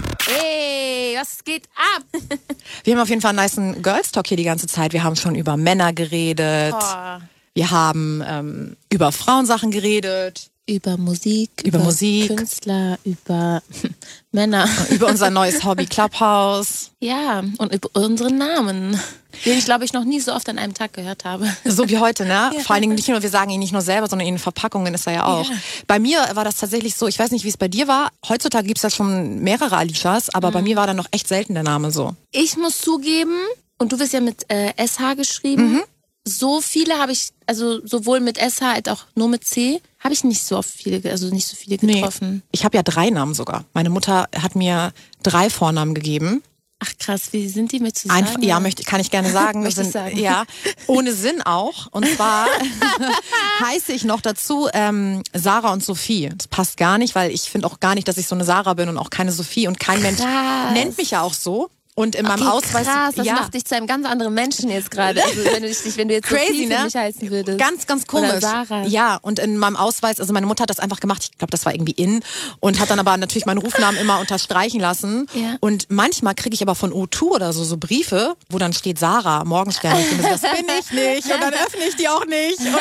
Hey, was geht ab? Wir haben auf jeden Fall einen nicen Girls Talk hier die ganze Zeit. Wir haben schon über Männer geredet. Wir haben über Frauensachen geredet. Über Musik, über Künstler, über Männer. Über unser neues Hobby Clubhouse. Ja, und über unseren Namen, den ich, glaube ich, noch nie so oft an einem Tag gehört habe. So wie heute, ne? Ja. Vor allen Dingen nicht nur, wir sagen ihn nicht nur selber, sondern in den Verpackungen ist er ja auch. Ja. Bei mir war das tatsächlich so, ich weiß nicht, wie es bei dir war. Heutzutage gibt es ja schon mehrere Alishas, aber bei mir war dann noch echt selten der Name so. Ich muss zugeben, und du wirst ja mit SH geschrieben, so viele habe ich, also sowohl mit SH als auch nur mit C, habe ich nicht so viele getroffen. Nee. Ich habe ja 3 Namen sogar. Meine Mutter hat mir 3 Vornamen gegeben. Ach krass, wie sind die mit zusammen? Kann ich gerne sagen. sagen. Ja, ohne Sinn auch. Und zwar heiße ich noch dazu Sarah und Sophie. Das passt gar nicht, weil ich finde auch gar nicht, dass ich so eine Sarah bin und auch keine Sophie. Und kein Mensch nennt mich ja auch so. Und in meinem Ausweis... Krass, das macht dich zu einem ganz anderen Menschen jetzt gerade. Also wenn du jetzt crazy, Sophie ne? für mich heißen würdest. Ganz, ganz komisch. Oder Sarah. Ja, und in meinem Ausweis, also meine Mutter hat das einfach gemacht, ich glaube, das war irgendwie in und hat dann aber natürlich meinen Rufnamen immer unterstreichen lassen. Ja. Und manchmal kriege ich aber von O2 oder so Briefe, wo dann steht Sarah, Morgenstern. Und das bin ich nicht. Und dann öffne ich die auch nicht. Und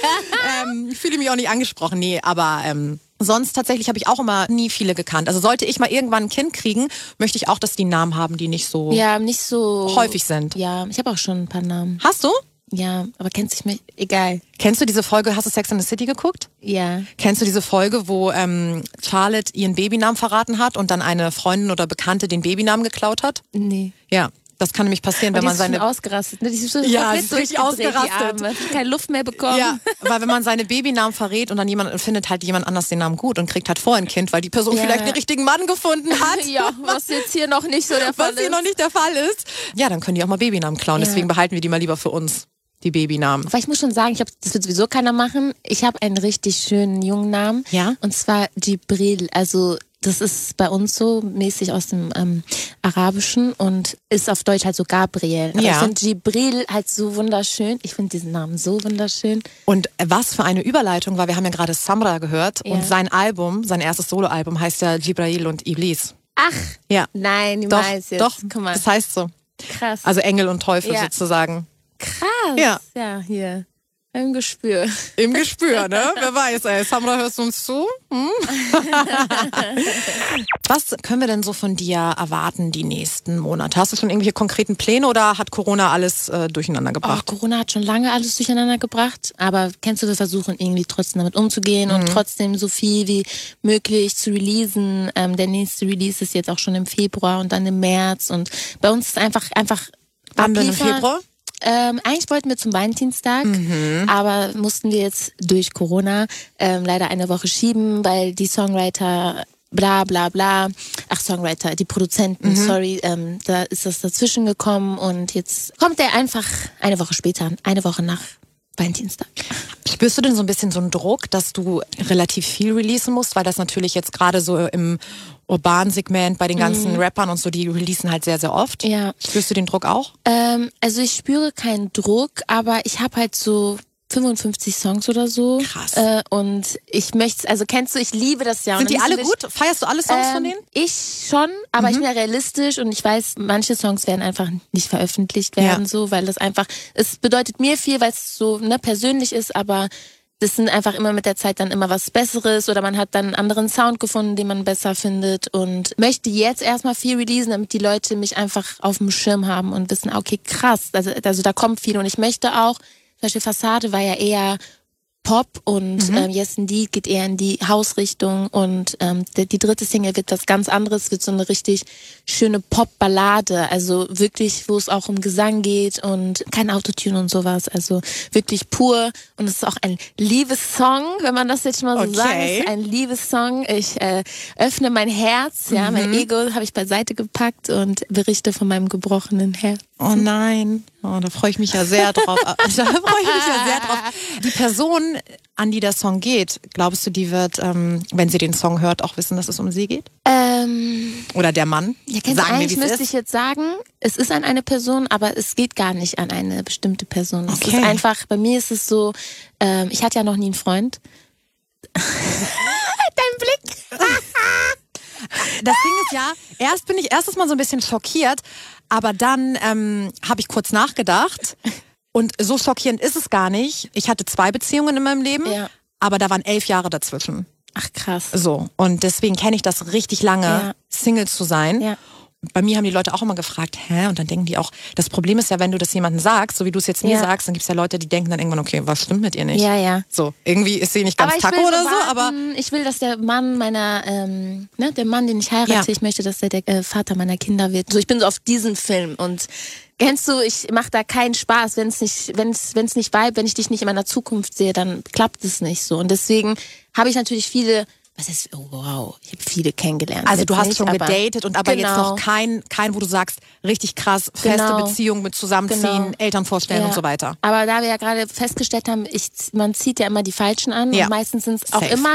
dann fühle ich mich auch nicht angesprochen. Nee, aber... Sonst tatsächlich habe ich auch immer nie viele gekannt. Also sollte ich mal irgendwann ein Kind kriegen, möchte ich auch, dass die Namen haben, die nicht so häufig sind. Ja, ich habe auch schon ein paar Namen. Hast du? Ja, aber kennst du mich? Egal. Kennst du diese Folge, hast du Sex and the City geguckt? Ja. Kennst du diese Folge, wo Charlotte ihren Babynamen verraten hat und dann eine Freundin oder Bekannte den Babynamen geklaut hat? Nee. Ja. Das kann nämlich passieren, wenn man seine... Die ist ausgerastet. Ne? Die ist so ja, ist richtig ausgerastet. Keine Luft mehr bekommen. Ja, weil wenn man seine Babynamen verrät und dann findet halt jemand anders den Namen gut und kriegt halt vorher ein Kind, weil die Person vielleicht den richtigen Mann gefunden hat. Ja, was jetzt hier noch nicht so der Fall ist. Was hier noch nicht der Fall ist. Ja, dann können die auch mal Babynamen klauen. Deswegen behalten wir die mal lieber für uns, die Babynamen. Aber ich muss schon sagen, das wird sowieso keiner machen. Ich habe einen richtig schönen jungen Namen. Ja? Und zwar Jibril. Also... Das ist bei uns so mäßig aus dem Arabischen und ist auf Deutsch halt so Gabriel. Aber ich finde Jibril halt so wunderschön. Ich finde diesen Namen so wunderschön. Und was für eine Überleitung, weil wir haben ja gerade Samra gehört und sein erstes Soloalbum heißt ja Jibril und Iblis. Ach, ja. Nein, niemals jetzt. Doch, guck mal. Das heißt so. Krass. Also Engel und Teufel sozusagen. Krass. Ja, hier. Im Gespür. Im Gespür, ne? Wer weiß, ey. Samra, hörst du uns zu? Was können wir denn so von dir erwarten die nächsten Monate? Hast du schon irgendwelche konkreten Pläne oder hat Corona alles durcheinander gebracht? Corona hat schon lange alles durcheinander gebracht, aber kennst du, wir versuchen irgendwie trotzdem damit umzugehen und trotzdem so viel wie möglich zu releasen. Der nächste Release ist jetzt auch schon im Februar und dann im März und bei uns ist einfach Wann denn im Februar? Eigentlich wollten wir zum Valentinstag, aber mussten wir jetzt durch Corona leider eine Woche schieben, weil die Songwriter bla bla bla, Songwriter, die Produzenten, da ist das dazwischen gekommen und jetzt kommt der einfach eine Woche später, eine Woche nach Valentinstag. Spürst du denn so ein bisschen so einen Druck, dass du relativ viel releasen musst, weil das natürlich jetzt gerade so im urbanen Segment bei den ganzen Rappern und so, die releasen halt sehr, sehr oft. Ja. Spürst du den Druck auch? Also ich spüre keinen Druck, aber ich habe halt so 55 Songs oder so. Krass. Und ich möchte, also kennst du, ich liebe das ja. Sind die alle gut? Feierst du alle Songs von denen? Ich schon, aber ich bin ja realistisch und ich weiß, manche Songs werden einfach nicht veröffentlicht werden, so, weil das einfach, es bedeutet mir viel, weil es so persönlich ist, aber das sind einfach immer mit der Zeit dann immer was Besseres oder man hat dann einen anderen Sound gefunden, den man besser findet und möchte jetzt erstmal viel releasen, damit die Leute mich einfach auf dem Schirm haben und wissen, okay, krass, also da kommt viel und ich möchte auch, zum Beispiel Fassade war ja eher Pop und Yes Indeed geht eher in die Hausrichtung und die dritte Single wird was ganz anderes, wird so eine richtig schöne Pop-Ballade, also wirklich, wo es auch um Gesang geht und kein Autotune und sowas, also wirklich pur und es ist auch ein Liebessong, wenn man das jetzt mal so sagt, es ist ein Liebessong. Ich öffne mein Herz, mein Ego habe ich beiseite gepackt und berichte von meinem gebrochenen Herz. Oh nein, da freue ich mich ja sehr drauf. Die Person, an die der Song geht, glaubst du, die wird, wenn sie den Song hört, auch wissen, dass es um sie geht? Oder der Mann? Ja, eigentlich müsste ich jetzt sagen, es ist an eine Person, aber es geht gar nicht an eine bestimmte Person. Es ist einfach, bei mir ist es so, ich hatte ja noch nie einen Freund. Dein Blick. Das Ding ist ja, erst bin ich erstes Mal so ein bisschen schockiert, aber dann habe ich kurz nachgedacht und so schockierend ist es gar nicht. Ich hatte 2 Beziehungen in meinem Leben, aber da waren 11 Jahre dazwischen. Ach krass. So, und deswegen kenne ich das richtig lange, Single zu sein. Ja. Bei mir haben die Leute auch immer gefragt, und dann denken die auch, das Problem ist ja, wenn du das jemandem sagst, so wie du es jetzt mir sagst, dann gibt es ja Leute, die denken dann irgendwann, okay, was stimmt mit ihr nicht? Ja. So, irgendwie ist sie nicht ganz taco oder so, aber... Ich will, dass der Mann meiner, der Mann, den ich heirate, ich möchte, dass der Vater meiner Kinder wird. So, ich bin so auf diesen Film und kennst du, ich mache da keinen Spaß, wenn es nicht vibe, wenn ich dich nicht in meiner Zukunft sehe, dann klappt es nicht so. Und deswegen habe ich natürlich viele... ich habe viele kennengelernt. Also du hast schon gedatet und aber jetzt noch kein, wo du sagst, richtig krass, feste Beziehung mit Zusammenziehen, Eltern vorstellen und so weiter. Aber da wir ja gerade festgestellt haben, man zieht ja immer die Falschen an und meistens sind es auch immer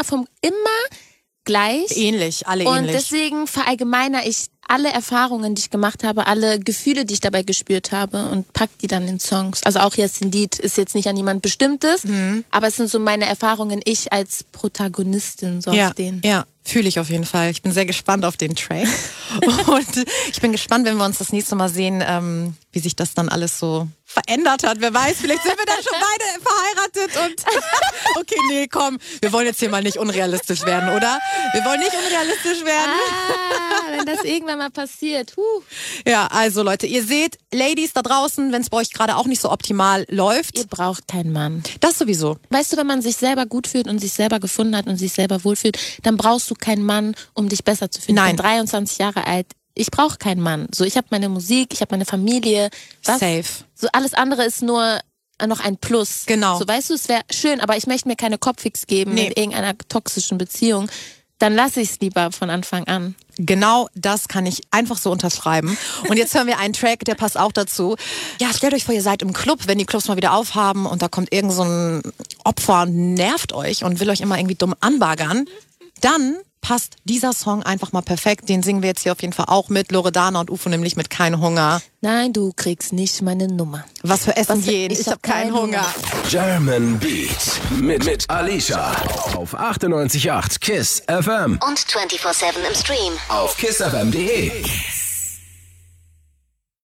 gleich. Ähnlich, alle und ähnlich. Und deswegen verallgemeiner ich alle Erfahrungen, die ich gemacht habe, alle Gefühle, die ich dabei gespürt habe und pack die dann in Songs. Also auch Yes Indeed ist jetzt nicht an jemand Bestimmtes, aber es sind so meine Erfahrungen, ich als Protagonistin so auf den. Ja, fühle ich auf jeden Fall. Ich bin sehr gespannt auf den Track und ich bin gespannt, wenn wir uns das nächste Mal sehen, wie sich das dann alles so verändert hat. Wer weiß, vielleicht sind wir dann schon beide verheiratet und okay, nee, komm, wir wollen jetzt hier mal nicht unrealistisch werden, oder? Wir wollen nicht unrealistisch werden. Wenn das irgendwann mal passiert. Ja, also Leute, ihr seht, Ladies da draußen, wenn es bei euch gerade auch nicht so optimal läuft. Ihr braucht keinen Mann. Das sowieso. Weißt du, wenn man sich selber gut fühlt und sich selber gefunden hat und sich selber wohlfühlt, dann brauchst du keinen Mann, um dich besser zu fühlen. Nein. Ich bin 23 Jahre alt. Ich brauche keinen Mann. So, ich habe meine Musik, ich habe meine Familie. Safe. So, alles andere ist nur noch ein Plus. Genau. So, weißt du, es wäre schön, aber ich möchte mir keine Kopfhix geben in irgendeiner toxischen Beziehung. Dann lasse ich es lieber von Anfang an. Genau das kann ich einfach so unterschreiben. Und jetzt hören wir einen Track, der passt auch dazu. Ja, stellt euch vor, ihr seid im Club, wenn die Clubs mal wieder aufhaben und da kommt irgend so ein Opfer und nervt euch und will euch immer irgendwie dumm anbaggern. Dann passt dieser Song einfach mal perfekt. Den singen wir jetzt hier auf jeden Fall auch mit Loredana und Ufo, nämlich mit Kein Hunger. Nein, du kriegst nicht meine Nummer. Was für Essen gehen? Ich hab keinen Hunger. German Beat mit Alicia auf 98.8 KISS FM Und 24/7 im Stream auf kissfm.de.